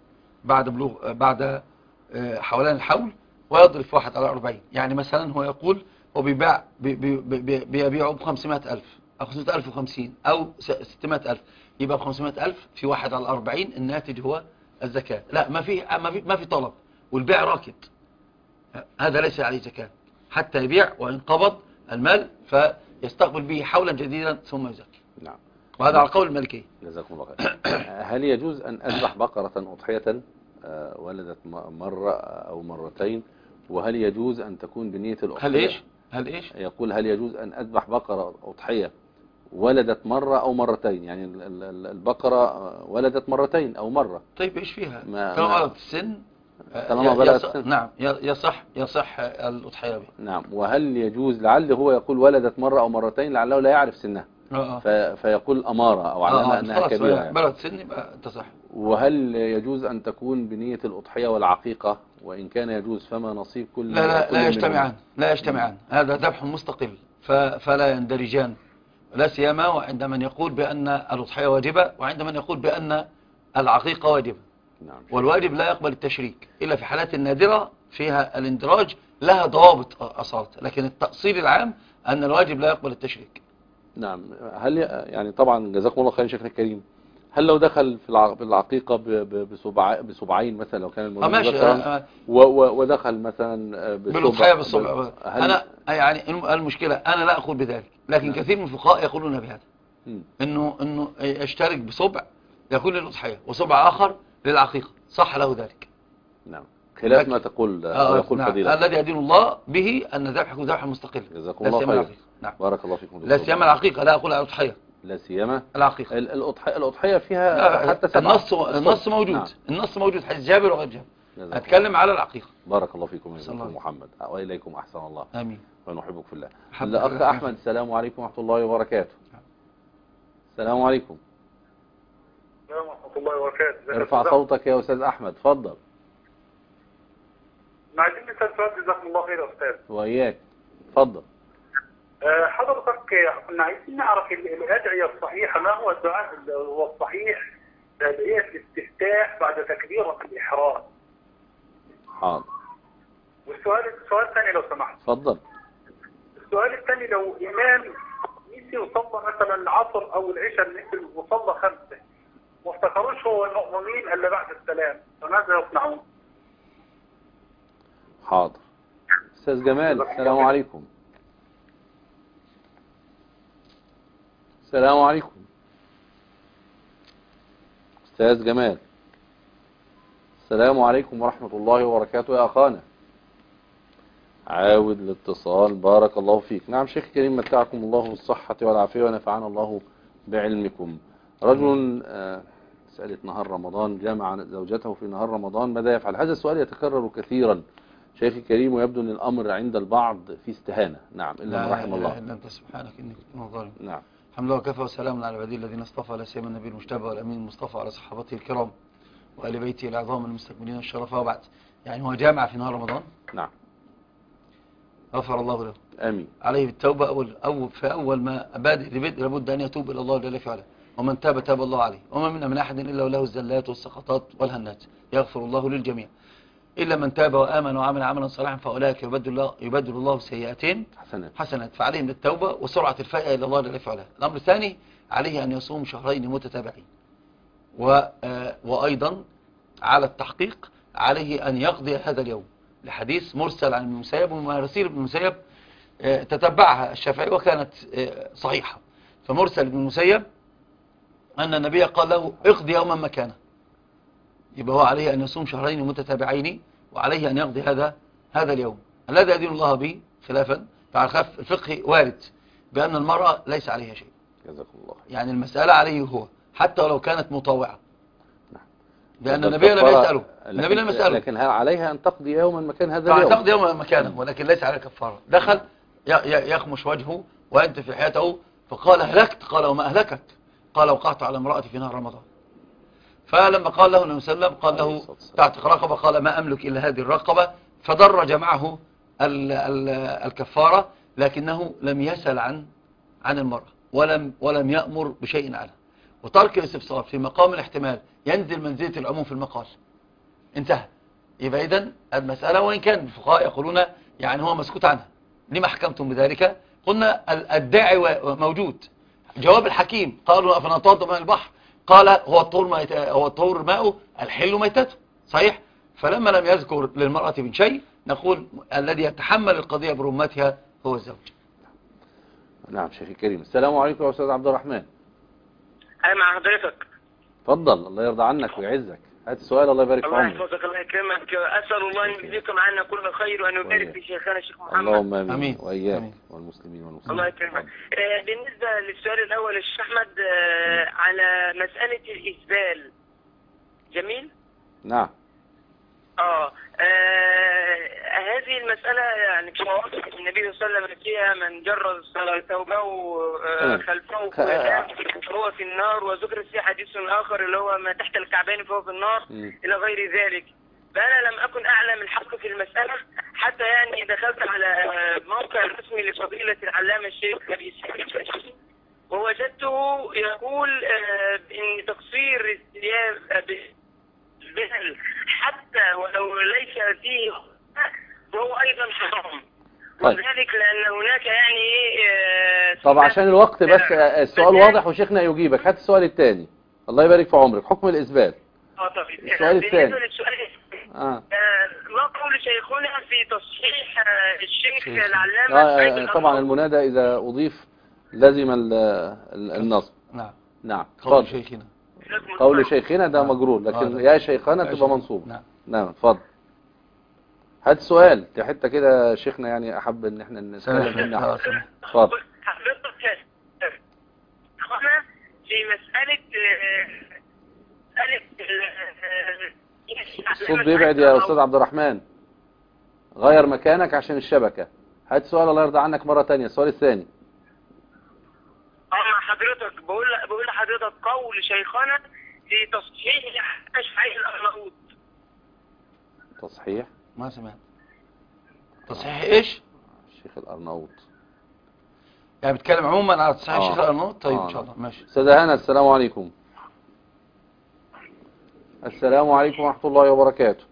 بعد حولان الحول ويضرب في 1/40. يعني مثلا هو يقول هو بيبيعه ب500,000 أو 500,050 أو 600,000، يبقى ب500,000 في 1/40 الناتج هو الزكاة. لا، ما في طلب والبيع راكد، هذا ليس عليه زكاة حتى يبيع وإن قبض المال فيستقبل به حولا جديدا ثم يزكي. نعم. وهذا على قول المالكي. جزاكم الله خير. هل يجوز أن أذبح بقرة أضحية ولدت مرة أو مرتين، وهل يجوز أن تكون بنية الأضحية؟ هل إيش؟ يقول هل يجوز أن أذبح بقرة أضحية ولدت مرة أو مرتين، يعني البقرة ولدت مرتين أو مرة. طيب إيش فيها؟ طالما بلغت السن، طالما بلغت السن نعم يصح الأضحية به. نعم. وهل يجوز، لعل هو يقول ولدت مرة أو مرتين لعله لا يعرف سنها فيقول أمارة أو علامة أنها كبيرة، يعني بلغت السن يبقى تصح. وهل يجوز أن تكون بنية الأضحية والعقيقة، وإن كان يجوز فما نصيب كل؟ لا يجتمعان، هذا ذبح مستقل فلا يندرجان، لا سيما وعند من يقول بأن الأضحية واجبة وعند من يقول بأن العقيقة واجبة. نعم. والواجب لا يقبل التشريك إلا في حالات نادرة فيها الاندراج لها ضوابط أصالة، لكن التأصيل العام أن الواجب لا يقبل التشريك. نعم. هل يعني طبعا جزاكم الله خير شيخنا الكريم، هل لو دخل في العقيقة بصبعين مثلا، لو كان الموضوع ودخل مثلا بالصبع أنا يعني المشكلة أنا لا أقول بذلك، لكن كثير من الفقهاء يقولون بهذا، إنه يشترك بصبع يكون للأضحية وصبع آخر للعقيقة، صح له ذلك. نعم. خلاف ما تقول يقول نعم. فضيلة الذي يدين الله به أن ذبح يكون ذبح مستقل. جزاكم الله خير. نعم. بارك الله فيكم. لا سيما العقيقة، لا أقول الأضحية، لا سيما العقيقة. الأضحية فيها حتى 7. النص موجود. نعم. النص موجود حديث جابر وغير جابر. أتكلم على العقيقة. بارك الله فيكم يا محمد وإليكم أحسن الله. آمين. ونحبك في الله. الأخ أحمد، السلام عليكم ورحمة الله وبركاته. السلام عليكم. السلام ورحمة الله وبركاته. ارفع صوتك يا أستاذ أحمد، تفضل. عايزين نسأل سؤال، جزاكم الله خير يا أستاذ. وإياك، تفضل. حضرتك كنا عايزين نعرف الأدعية الصحيحة، ما هو الدعاء الصحيح لأدعية الاستفتاح بعد تكبيرة الإحرام؟ حاضر. والسؤال الثاني لو سمحت. تفضل. السؤال الثاني، لو إمام نسي وصلى مثلا العصر أو العشاء نسي وصلى 5 ما افتكروش هو المؤمنين إلا بعد السلام، فماذا يصنعون؟ حاضر. أستاذ جمال، السلام عليكم. السلام عليكم أستاذ جمال. السلام عليكم ورحمة الله وبركاته يا أخانا. عاود الاتصال، بارك الله فيك. نعم شيخ كريم، متعكم الله بالصحة والعافية ونفعنا الله بعلمكم. رجل سألة نهار رمضان جامع زوجته في نهار رمضان، ماذا يفعل؟ هذا السؤال يتكرر كثيرا شيخ كريم، ويبدو أن الأمر عند البعض في استهانة. نعم، إلا من رحم الله. إلا أنت سبحانك إنك ظالم. نعم. الحمد لله وكفى وسلام على عباده الذين اصطفى، لا سيما النبي المجتبى والأمين المصطفى على صحابته الكرام وآل بيته العظام المستكملين الشرفاء، وبعد. يعني هو جامع في نهار رمضان. نعم. غفر الله له. آمين. عليه بالتوبة في أول ما بادئ لابد أن يتوب إلى الله جل وعلا، ومن تاب تاب الله عليه، وما منا من أحد إلا وله الزلات والسقطات والهنات، يغفر الله للجميع إلا من تاب وآمن وعمل عملا صالحا فأولئك يبدل الله سيئاتهم حسنات، فعليهم التوبة وسرعة الفائقة إلى الله جل وعلا. الأمر الثاني، عليه أن يصوم 2 شهرين متتابعين، وأيضا على التحقيق عليه أن يقضي هذا اليوم، لحديث مرسل عن ابن المسيب، ومراسيل ابن المسيب تتبعها الشافعي وكانت صحيحة. فمرسل ابن المسيب أن النبي قال له اقضي يوما مكانه، يبقى هو عليه أن يصوم شهرين متتابعين، وعليه أن يقضي هذا اليوم الذي يدين الله به، خلافا فعلى خلاف الفقه وارد بأن المرأة ليس عليها شيء. جزاكم الله. يعني المسألة عليه هو حتى ولو كانت مطوعة، لأن النبي لم يسأله، النبي لم يسأله، لكن عليها أن تقضي يوما مكان هذا اليوم، تقضي يوما مكانه، ولكن ليس عليها كفارة. دخل يخمش وجهه وأنت في حياته، فقال هلكت، قال وما أهلكت؟ قال وقعت على امرأتي في نهر رمضان. فلما قال له النبي صلى الله عليه وسلم قال له تعتق رقبة، قال ما أملك إلا هذه الرقبة، فدرج معه الكفارة، لكنه لم يسأل عن المرأة ولم يأمر بشيء عنها. وترك الاستفسار في مقام الاحتمال ينزل منزلة العموم في المقال، انتهى. يبقى إذن المسألة، وإن كان الفقهاء يقولون يعني هو مسكوت عنها، لما حكمتم بذلك؟ قلنا الداعي موجود. جواب الحكيم قالوا أفنطاط من البحر، قال هو الطهور ماءه الحل ميتته، صحيح. فلما لم يذكر للمرأة من شيء نقول الذي يتحمل القضية برمتها هو الزوج. نعم شيخ الكريم. السلام عليكم يا أستاذ عبد الرحمن. أنا مع حضرتك. اتفضل، الله يرضى عنك ويعزك. هات السؤال. الله يبارك في الله عمرك. يحفظك، الله يكرمك. أسأل الله أن يجزيكم عنا كل خير وأن يبارك في شيخنا الشيخ محمد. اللهم آمين. وإياك والمسلمين والمسلمين. الله يكرمك. بالنسبة للسؤال الأول يا شيخ أحمد، على مسألة الإسبال. جميل؟ نعم. هذه المسألة يعني كما وصف النبي صلى الله عليه وسلم فيها من جرد ثوبه خلفه فهو في النار، وذكر في حديث آخر اللي هو ما تحت الكعبين فهو في النار إلى غير ذلك. فأنا لم أكن أعلم الحق في المسألة حتى يعني دخلت على موقع رسمي لفضيلة العلامة الشيخ أبي إسحاق، ووجدته يقول إن تقصير الثياب بالبهل حتى ولو ليس فيه فهو أيضا حرام. وذلك لأن هناك يعني طب عشان الوقت بس السؤال واضح وشيخنا يجيبك. هات السؤال الثاني. الله يبارك في عمرك. حكم الإثبات. طيب. السؤال الثاني. ما قول شيخنا في تصحيح الشيخ العلامة؟ طبعا المنادى إذا أضيف لازم النصب. نعم. قول شيخنا. قول شيخنا ده مجرور، لكن يا شيخنا تبقى منصوب. نعم اتفضل. هات سؤال حتى كده شيخنا يعني أحب إن احنا نتكلم منها. اتفضل. حضرتك في مسألة الصوت بيبعد يا أستاذ عبد الرحمن، غير مكانك عشان الشبكة. هات سؤال الله يرضى عنك مرة تانية. السؤال الثاني. مع حضرتك بقول لحضرتك قول شيخنا في تصحيح أشعار الأرناؤوط. تصحيح؟ ما سمعت. تصحيح إيش؟ الشيخ الأرناؤوط. يعني بتكلم عموما على تصحيح الشيخ الأرناؤوط. طيب إن شاء الله ماشي. أستاذة هنا السلام عليكم. السلام عليكم ورحمة الله وبركاته.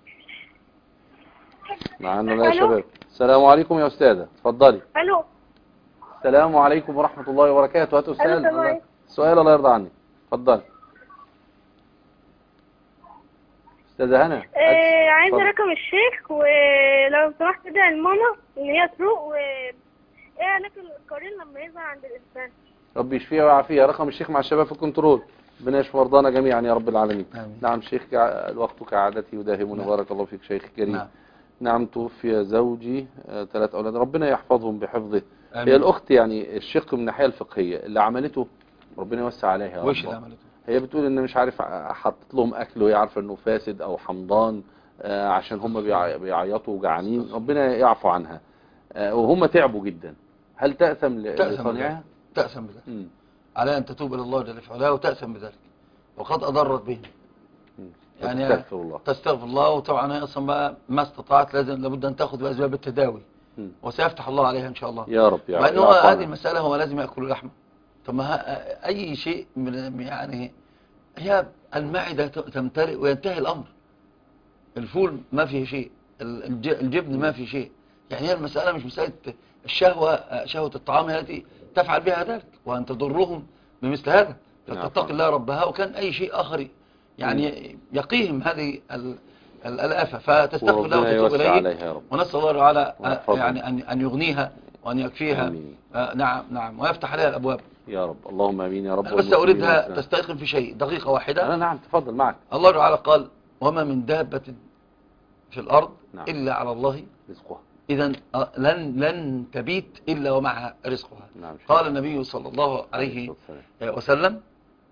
معنا يا شباب. السلام عليكم يا أستاذة، اتفضلي. الو. السلام عليكم ورحمة الله وبركاته. هاتوا السؤال الله يرضى عنك. اتفضلي. أستاذة هنا. عايزة رقم الشيخ، ولو سمحت ده الماما ان هي تروق، ايه علاج القرين لما يظهر عند الإنسان؟ ربي يشفيها ويعافيها. رقم الشيخ مع الشباب في الكنترول. ربنا يشفي مرضانا جميعا يا رب العالمين. نعم شيخ، الوقت كعادته يداهمنا. بارك الله فيك شيخ كريم. نعم توفي زوجي 3 أولاد، ربنا يحفظهم بحفظه. هي الأخت يعني الشق من الناحية الفقهية اللي عملته ربنا يوسع عليها. وش اللي عملته؟ هي بتقول ان مش عارف حطت لهم اكل وهي عارفه انه فاسد او حمضان عشان هم بيعيطوا وجعانين. ربنا يعفو عنها. وهم تعبوا جدا. هل تأثم لصنيعها؟ تأثم بذلك. على أن تتوب إلى الله جل في علاه وتأثم بذلك، وقد أضرت بهم. يعني تستغفر الله. وطبعا هي اصلا ما استطاعت لابد ان تاخذ باسباب التداوي، وسيفتح الله عليها ان شاء الله يا رب. مع ان هو هذه المساله هو لازم ياكل لحمه. طب ما اي شيء من يعني هي المعده تمتلئ وينتهي الامر. الفول ما فيه شيء، الجبن ما فيه شيء. يعني هي المساله مش مساله الشهوه، شهوه الطعام التي تفعل بها ذلك، وان تضرهم بمثل هذا. فتتقي الله ربها، وكان اي شيء اخر يعني يقيهم هذه الآفة، فتستغفر الله وتتوب إليه. ونسأل الله تعالى يعني أن يغنيها وأن يكفيها. نعم ويفتح عليها الأبواب يا رب. اللهم آمين يا رب. بس أريدها تستيقن في شيء دقيقة واحدة. نعم تفضل معك. الله تعالى قال وما من دابة في الأرض نعم. إلا على الله رزقها. إذن لن تبيت إلا ومعها رزقها. نعم. قال النبي صلى الله عليه وسلم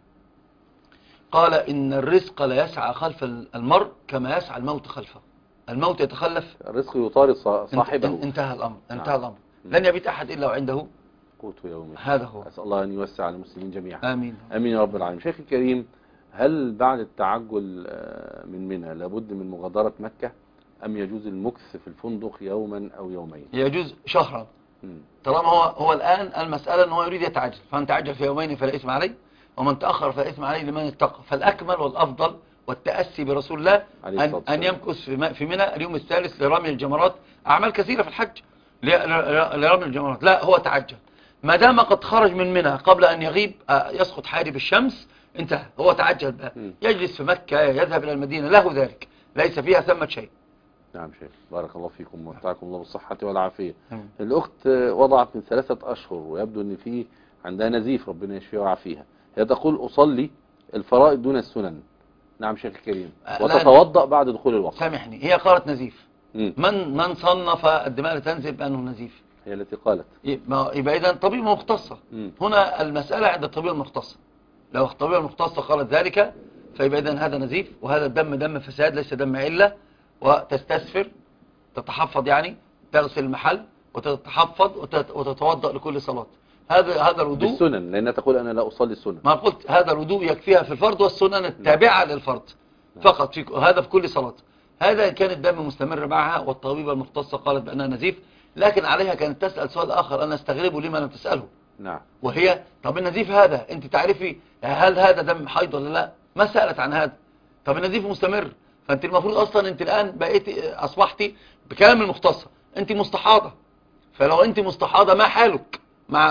قال إن الرزق لا يسعى خلف المرء كما يسعى الموت خلفه. الموت يتخلف، الرزق يطارد صاحبه. انتهى الأمر. نعم. لن يبيت أحد إلا وعنده قوت يومه. هذا هو. أسأل الله أن يوسع على المسلمين جميعا. آمين. آمين يا رب العالمين. شيخ الكريم، هل بعد التعجل من منى لابد من مغادرة مكة أم يجوز المكث في الفندق يوما أو يومين؟ يجوز شهرا. طالما هو الآن المسألة أنه يريد يتعجل، فمن تعجل في يومين فلا إثم عليه ومن تأخر فلا إثم عليه لمن اتقى. فالأكمل والأفضل والتأسي برسول الله أن يمكث في منى اليوم الثالث لرمي الجمرات. أعمال كثيرة في الحج لرمي الجمرات، لا هو تعجل ما دام قد خرج من منى قبل أن يغيب يسقط حارب الشمس، انتهى، هو تعجل بقى. يجلس في مكة، يذهب إلى المدينة، له ذلك، ليس فيها ثمة شيء. نعم شيخ، بارك الله فيكم ومتعكم الله بالصحة والعافية. الأخت وضعت من 3 أشهر ويبدو أن في عندها نزيف، ربنا يشفيها ويعافيها. هي تقول أصلي الفرائض دون السنن. نعم شيخ الكريم، وتتوضأ بعد دخول الوقت. سامحني، هي قالت نزيف. من صنف الدماء اللي تنزل بأنه نزيف؟ هي التي قالت. يبقى إذا طبيب مختصة. هنا المسألة عند الطبيب المختصة. لو الطبيب المختصة قالت ذلك فيبقى إذن هذا نزيف، وهذا الدم دم فساد ليس دم علة. وتستسفر، تتحفظ، يعني تغسل المحل وتتحفظ وتتوضأ لكل صلاة. هذا الوضوء بالسنن، لأنها تقول أنا لا أصلي السنن. ما قلت هذا الوضوء يكفيها في الفرض والسنن التابعة للفرض فقط، هذا في كل صلاة. هذا كان الدم مستمر معها والطبيبة المختصة قالت بأنها نزيف، لكن عليها كانت تسأل سؤال آخر أنا استغربه لما لم تسأله. نعم. وهي طب النزيف هذا أنت تعرفي هل هذا دم حيض ولا لا؟ ما سألت عن هذا. طب النزيف مستمر، فأنت المفروض أصلا أنت الآن أصبحتي بكلام المختصة أنت مستحاضة. فلو أنت مستحاضة ما حالك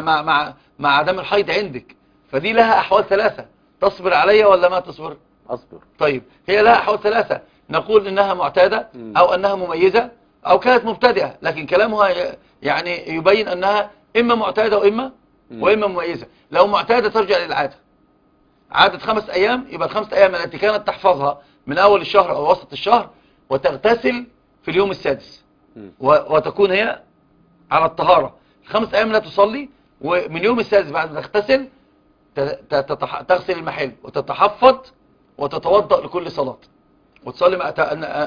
مع دم الحيض عندك؟ فدي لها أحوال 3، تصبر عليها ولا ما تصبر؟ أصبر. طيب هي لها أحوال 3، نقول إنها معتادة أو أنها مميزة أو كانت مبتدئة، لكن كلامها يعني يبين أنها إما معتادة وإما مميزة. لو معتادة ترجع للعادة، عادة 5 أيام، يبقى ال5 أيام التي كانت تحفظها من أول الشهر أو وسط الشهر وتغتسل في اليوم السادس وتكون هي على الطهارة. 5 أيام لا تصلي، ومن يوم السادس بعد ما تغتسل تغسل المحل وتتحفظ وتتوضأ لكل صلاة وتصلي مع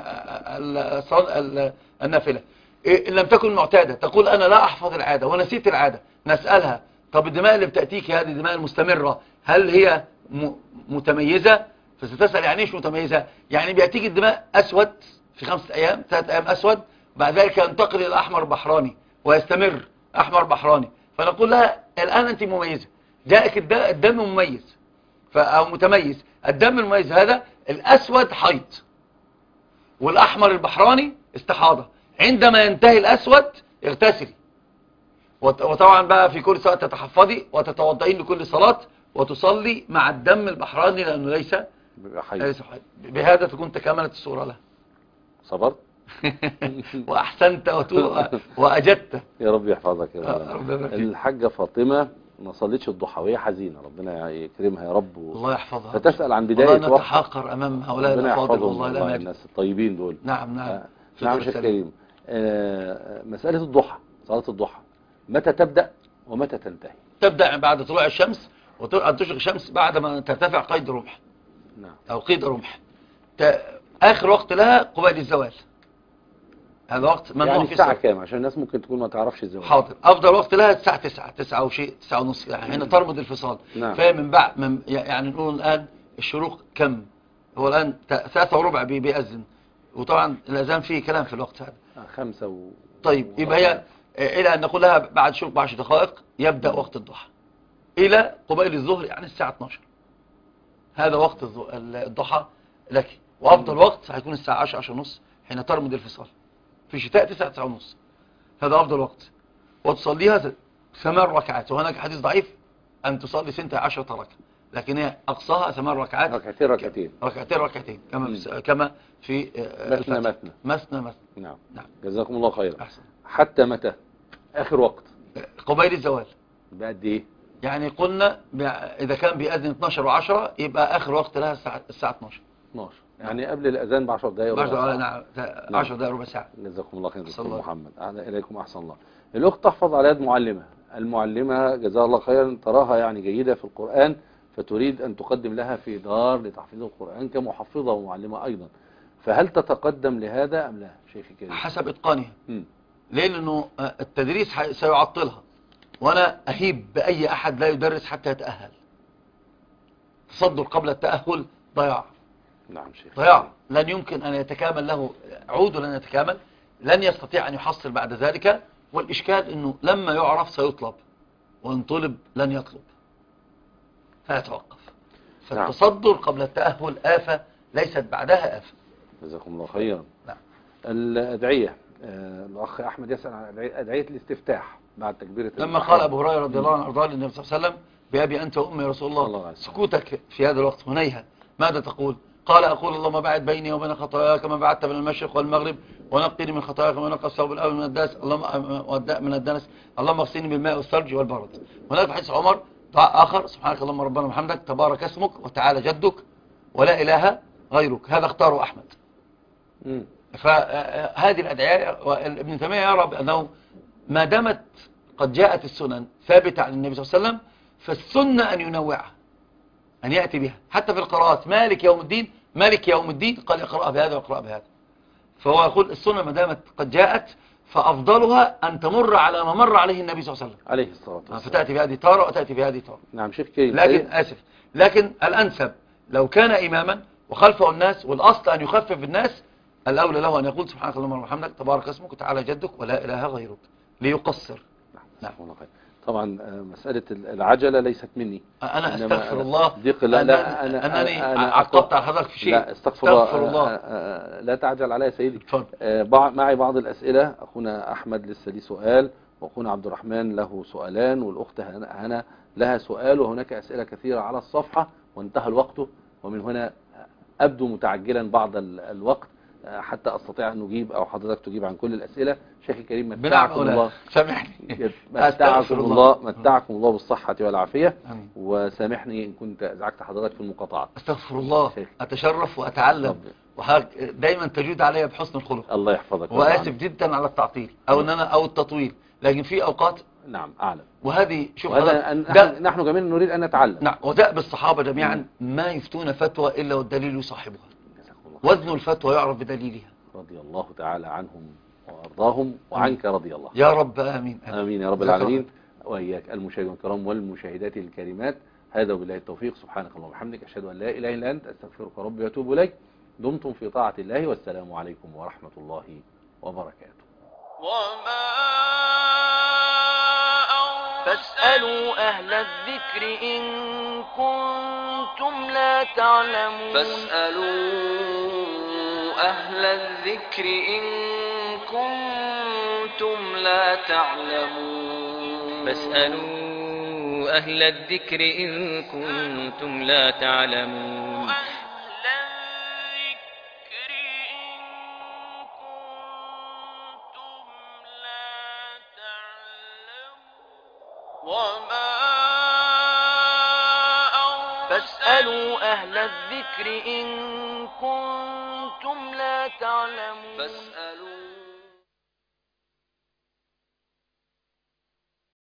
النافلة. إن لم تكن معتادة تقول أنا لا أحفظ العادة ونسيت العادة، نسألها طب الدماء اللي بتأتيك هذه الدماء المستمرة هل هي متميزة؟ فستسأل يعني ايش متميزة؟ يعني بيأتيك الدماء أسود في 5 أيام، 3 أيام أسود، بعد ذلك ينتقل إلى أحمر بحراني ويستمر أحمر بحراني. فنقول لها الآن أنت مميزة، جاءك الدم مميز أو متميز. الدم المميز هذا الأسود حيض والأحمر البحراني استحاضة. عندما ينتهي الأسود اغتسلي، وطبعا بقى في كل صلاة تتحفظي وتتوضئين لكل صلاة وتصلي مع الدم البحراني لأنه ليس حيض. بهذا تكون تكملت الصورة لها. صبرت وأحسنت وأجدت. يا رب يحفظك يا رب. الحاجة فاطمة ما صليتش الضحى وهي حزينة، ربنا يكرمها يا رب الله يحفظها. فتسأل عن بداية والله نتحقر أمام هؤلاء الأفاضل والله الناس الطيبين دول. نعم نعم شيخ كريم. مسألة الضحى، صلاة الضحى متى تبدأ ومتى تنتهي؟ تبدأ بعد طلوع الشمس أن تشرق الشمس بعد ما ترتفع قيد رمح. نعم. أو قيد رمح. آخر وقت لها قبيل الزوال. هذا وقت ممنوع يعني في الساعة كام عشان الناس ممكن تكون ما تعرفش الزوال؟ حاضر. أفضل وقت لها الساعة 9 وشيء 9 ونص، يعني هنا ترمض الفصال. نعم. فمن بعد يعني نقول الآن الشروق كم؟ هو الآن 3:15 بيأذن، وطبعا الأذان فيه كلام في الوقت هذا. 5 طيب يبقى هي إلى أن نقول لها بعد شروق ب10 دقائق يبدأ وقت الضحى إلى قبيل الظهر، يعني الساعة 12. هذا وقت الضحى لك. وأفضل وقت هيكون الساعة 10:10:30 حين ترمض الفصال. في الشتاء 9:09:30. هذا أفضل وقت. وتصليها 8 ركعات، وهناك حديث ضعيف أن تصلي 12 ركعة، لكن هي أقصاها 8 ركعات. ركعتين كما في مثنى. نعم. جزاكم الله خيرا. أحسن. حتى متى آخر وقت؟ قبيل الزوال. بقد إيه؟ يعني قلنا إذا كان بيأذن 12:10 يبقى آخر وقت لها الساعة 12. يعني قبل الأذان ب10 دقائق ربع ساعة. نعم 10 دقائق ربع ساعة. جزاكم الله خير دكتور محمد. إليكم أحسن الله. الأخت تحفظ على يد معلمة، المعلمة جزاها الله خيرا تراها يعني جيدة في القرآن، فتريد أن تقدم لها في دار لتحفيظ القرآن كمحفظة ومعلمة أيضا، فهل تتقدم لهذا أم لا شيخي كريم؟ حسب إتقانها. لأنه التدريس سيعطلها، وأنا أهيب بأي أحد لا يدرس حتى يتأهل. تصدر قبل التأهل ضياع. نعم شيخ. ضياع، لن يمكن أن يتكامل له عود، لن يتكامل، لن يستطيع أن يحصل بعد ذلك. والإشكال أنه لما يعرف سيطلب، وإن طلب لن يطلب فيتوقف. فالتصدر قبل التأهل آفة ليست بعدها آفة. جزاكم الله خيرا. نعم. الأدعية، الأخ أحمد يسأل عن أدعية الاستفتاح بعد تكبيرة لما قال أبو هريرة رضي الله عنه أرضاه للنبي صلى الله عليه وسلم: بأبي أنت وأمي يا رسول الله، سكوتك في هذا الوقت هنيها ماذا تقول؟ قال: أقول اللهم باعد بيني وبين خطاياي كما بعدت بين المشرق والمغرب، ونقني من خطاياي كما نقى الثوب الأبيض من الدنس، من الدنس، اللهم اغسلني بالماء والثلج والبرد. هناك في حديث عمر دعاء آخر: سبحانك اللهم ربنا وبحمدك، تبارك اسمك وتعالى جدك ولا إله غيرك. هذا اختاره أحمد. فهذه الأدعية، ابن تيمية يرى بأنه ما دامت قد جاءت السنن ثابتة عن النبي صلى الله عليه وسلم، فالسنة أن ينوعها، أن يأتي بها. حتى في القراءات: مالك يوم الدين، مالك يوم الدين، قال اقرأ بهذا واقرأ بهذا. فهو يقول السنة ما دامت قد جاءت فأفضلها أن تمر على ما مر عليه النبي صلى الله عليه وسلم عليه الصلاة والسلام، فتأتي بهذه تارة وتأتي بهذه تارة. نعم شيخ كريم. لكن الأنسب لو كان إماما وخلفه الناس، والأصل أن يخفف الناس، الأولى له أن يقول: سبحانك اللهم وبحمدك، تبارك اسمك وتعالى جدك ولا إله غيرك، ليقصر. نعم. طبعا مسألة العجلة ليست مني، أنا أستغفر الله أنني عقبت على حضرتك في شيء. لا استغفر الله. لا تعجل علي يا سيدي. معي بعض الأسئلة. أخونا أحمد لسه لي سؤال، وأخونا عبد الرحمن له سؤالان، والأخت هنا لها سؤال، وهناك أسئلة كثيرة على الصفحة وانتهى الوقت، ومن هنا أبدو متعجلا بعض الوقت حتى أستطيع أن نجيب أو حضرتك تجيب عن كل الأسئلة. شيخي كريم متعكم الله، سامحني، متعكم الله بالصحة والعافية، وسامحني إن كنت أزعجت حضرتك في المقاطعة. استغفر الله، أتشرف وأتعلم، دايما تجود علي بحسن الخلق. الله يحفظك. وآسف جدا على التعطيل أو التطويل، لكن في أوقات. نعم أعلم. وهذه شوف نحن جميعا نريد أن نتعلم. نعم. ودأب الصحابة جميعا ما يفتون فتوى إلا والدليل يصاحبها، وزن الفتوى يعرف بدليلها. رضي الله تعالى عنهم وأرضاهم، وعنك رضي الله. يا رب آمين. آمين يا رب العالمين. وإياك المشاهدين الكرام والمشاهدات الكريمات، هذا وبالله التوفيق. سبحانك اللهم وبحمدك، أشهد أن لا إله إلا أنت، أستغفرك ربي وأتوب إليك. دمتم في طاعة الله، والسلام عليكم ورحمة الله وبركاته. فاسألوا أهل الذكر إن كنتم لا تعلمون. فاسألوا أهل الذكر إن كنتم لا تعلمون. فاسألوا أهل الذكر إن كنتم لا تعلمون. فاسألوا أهل الذكر إن كنتم لا تعلمون.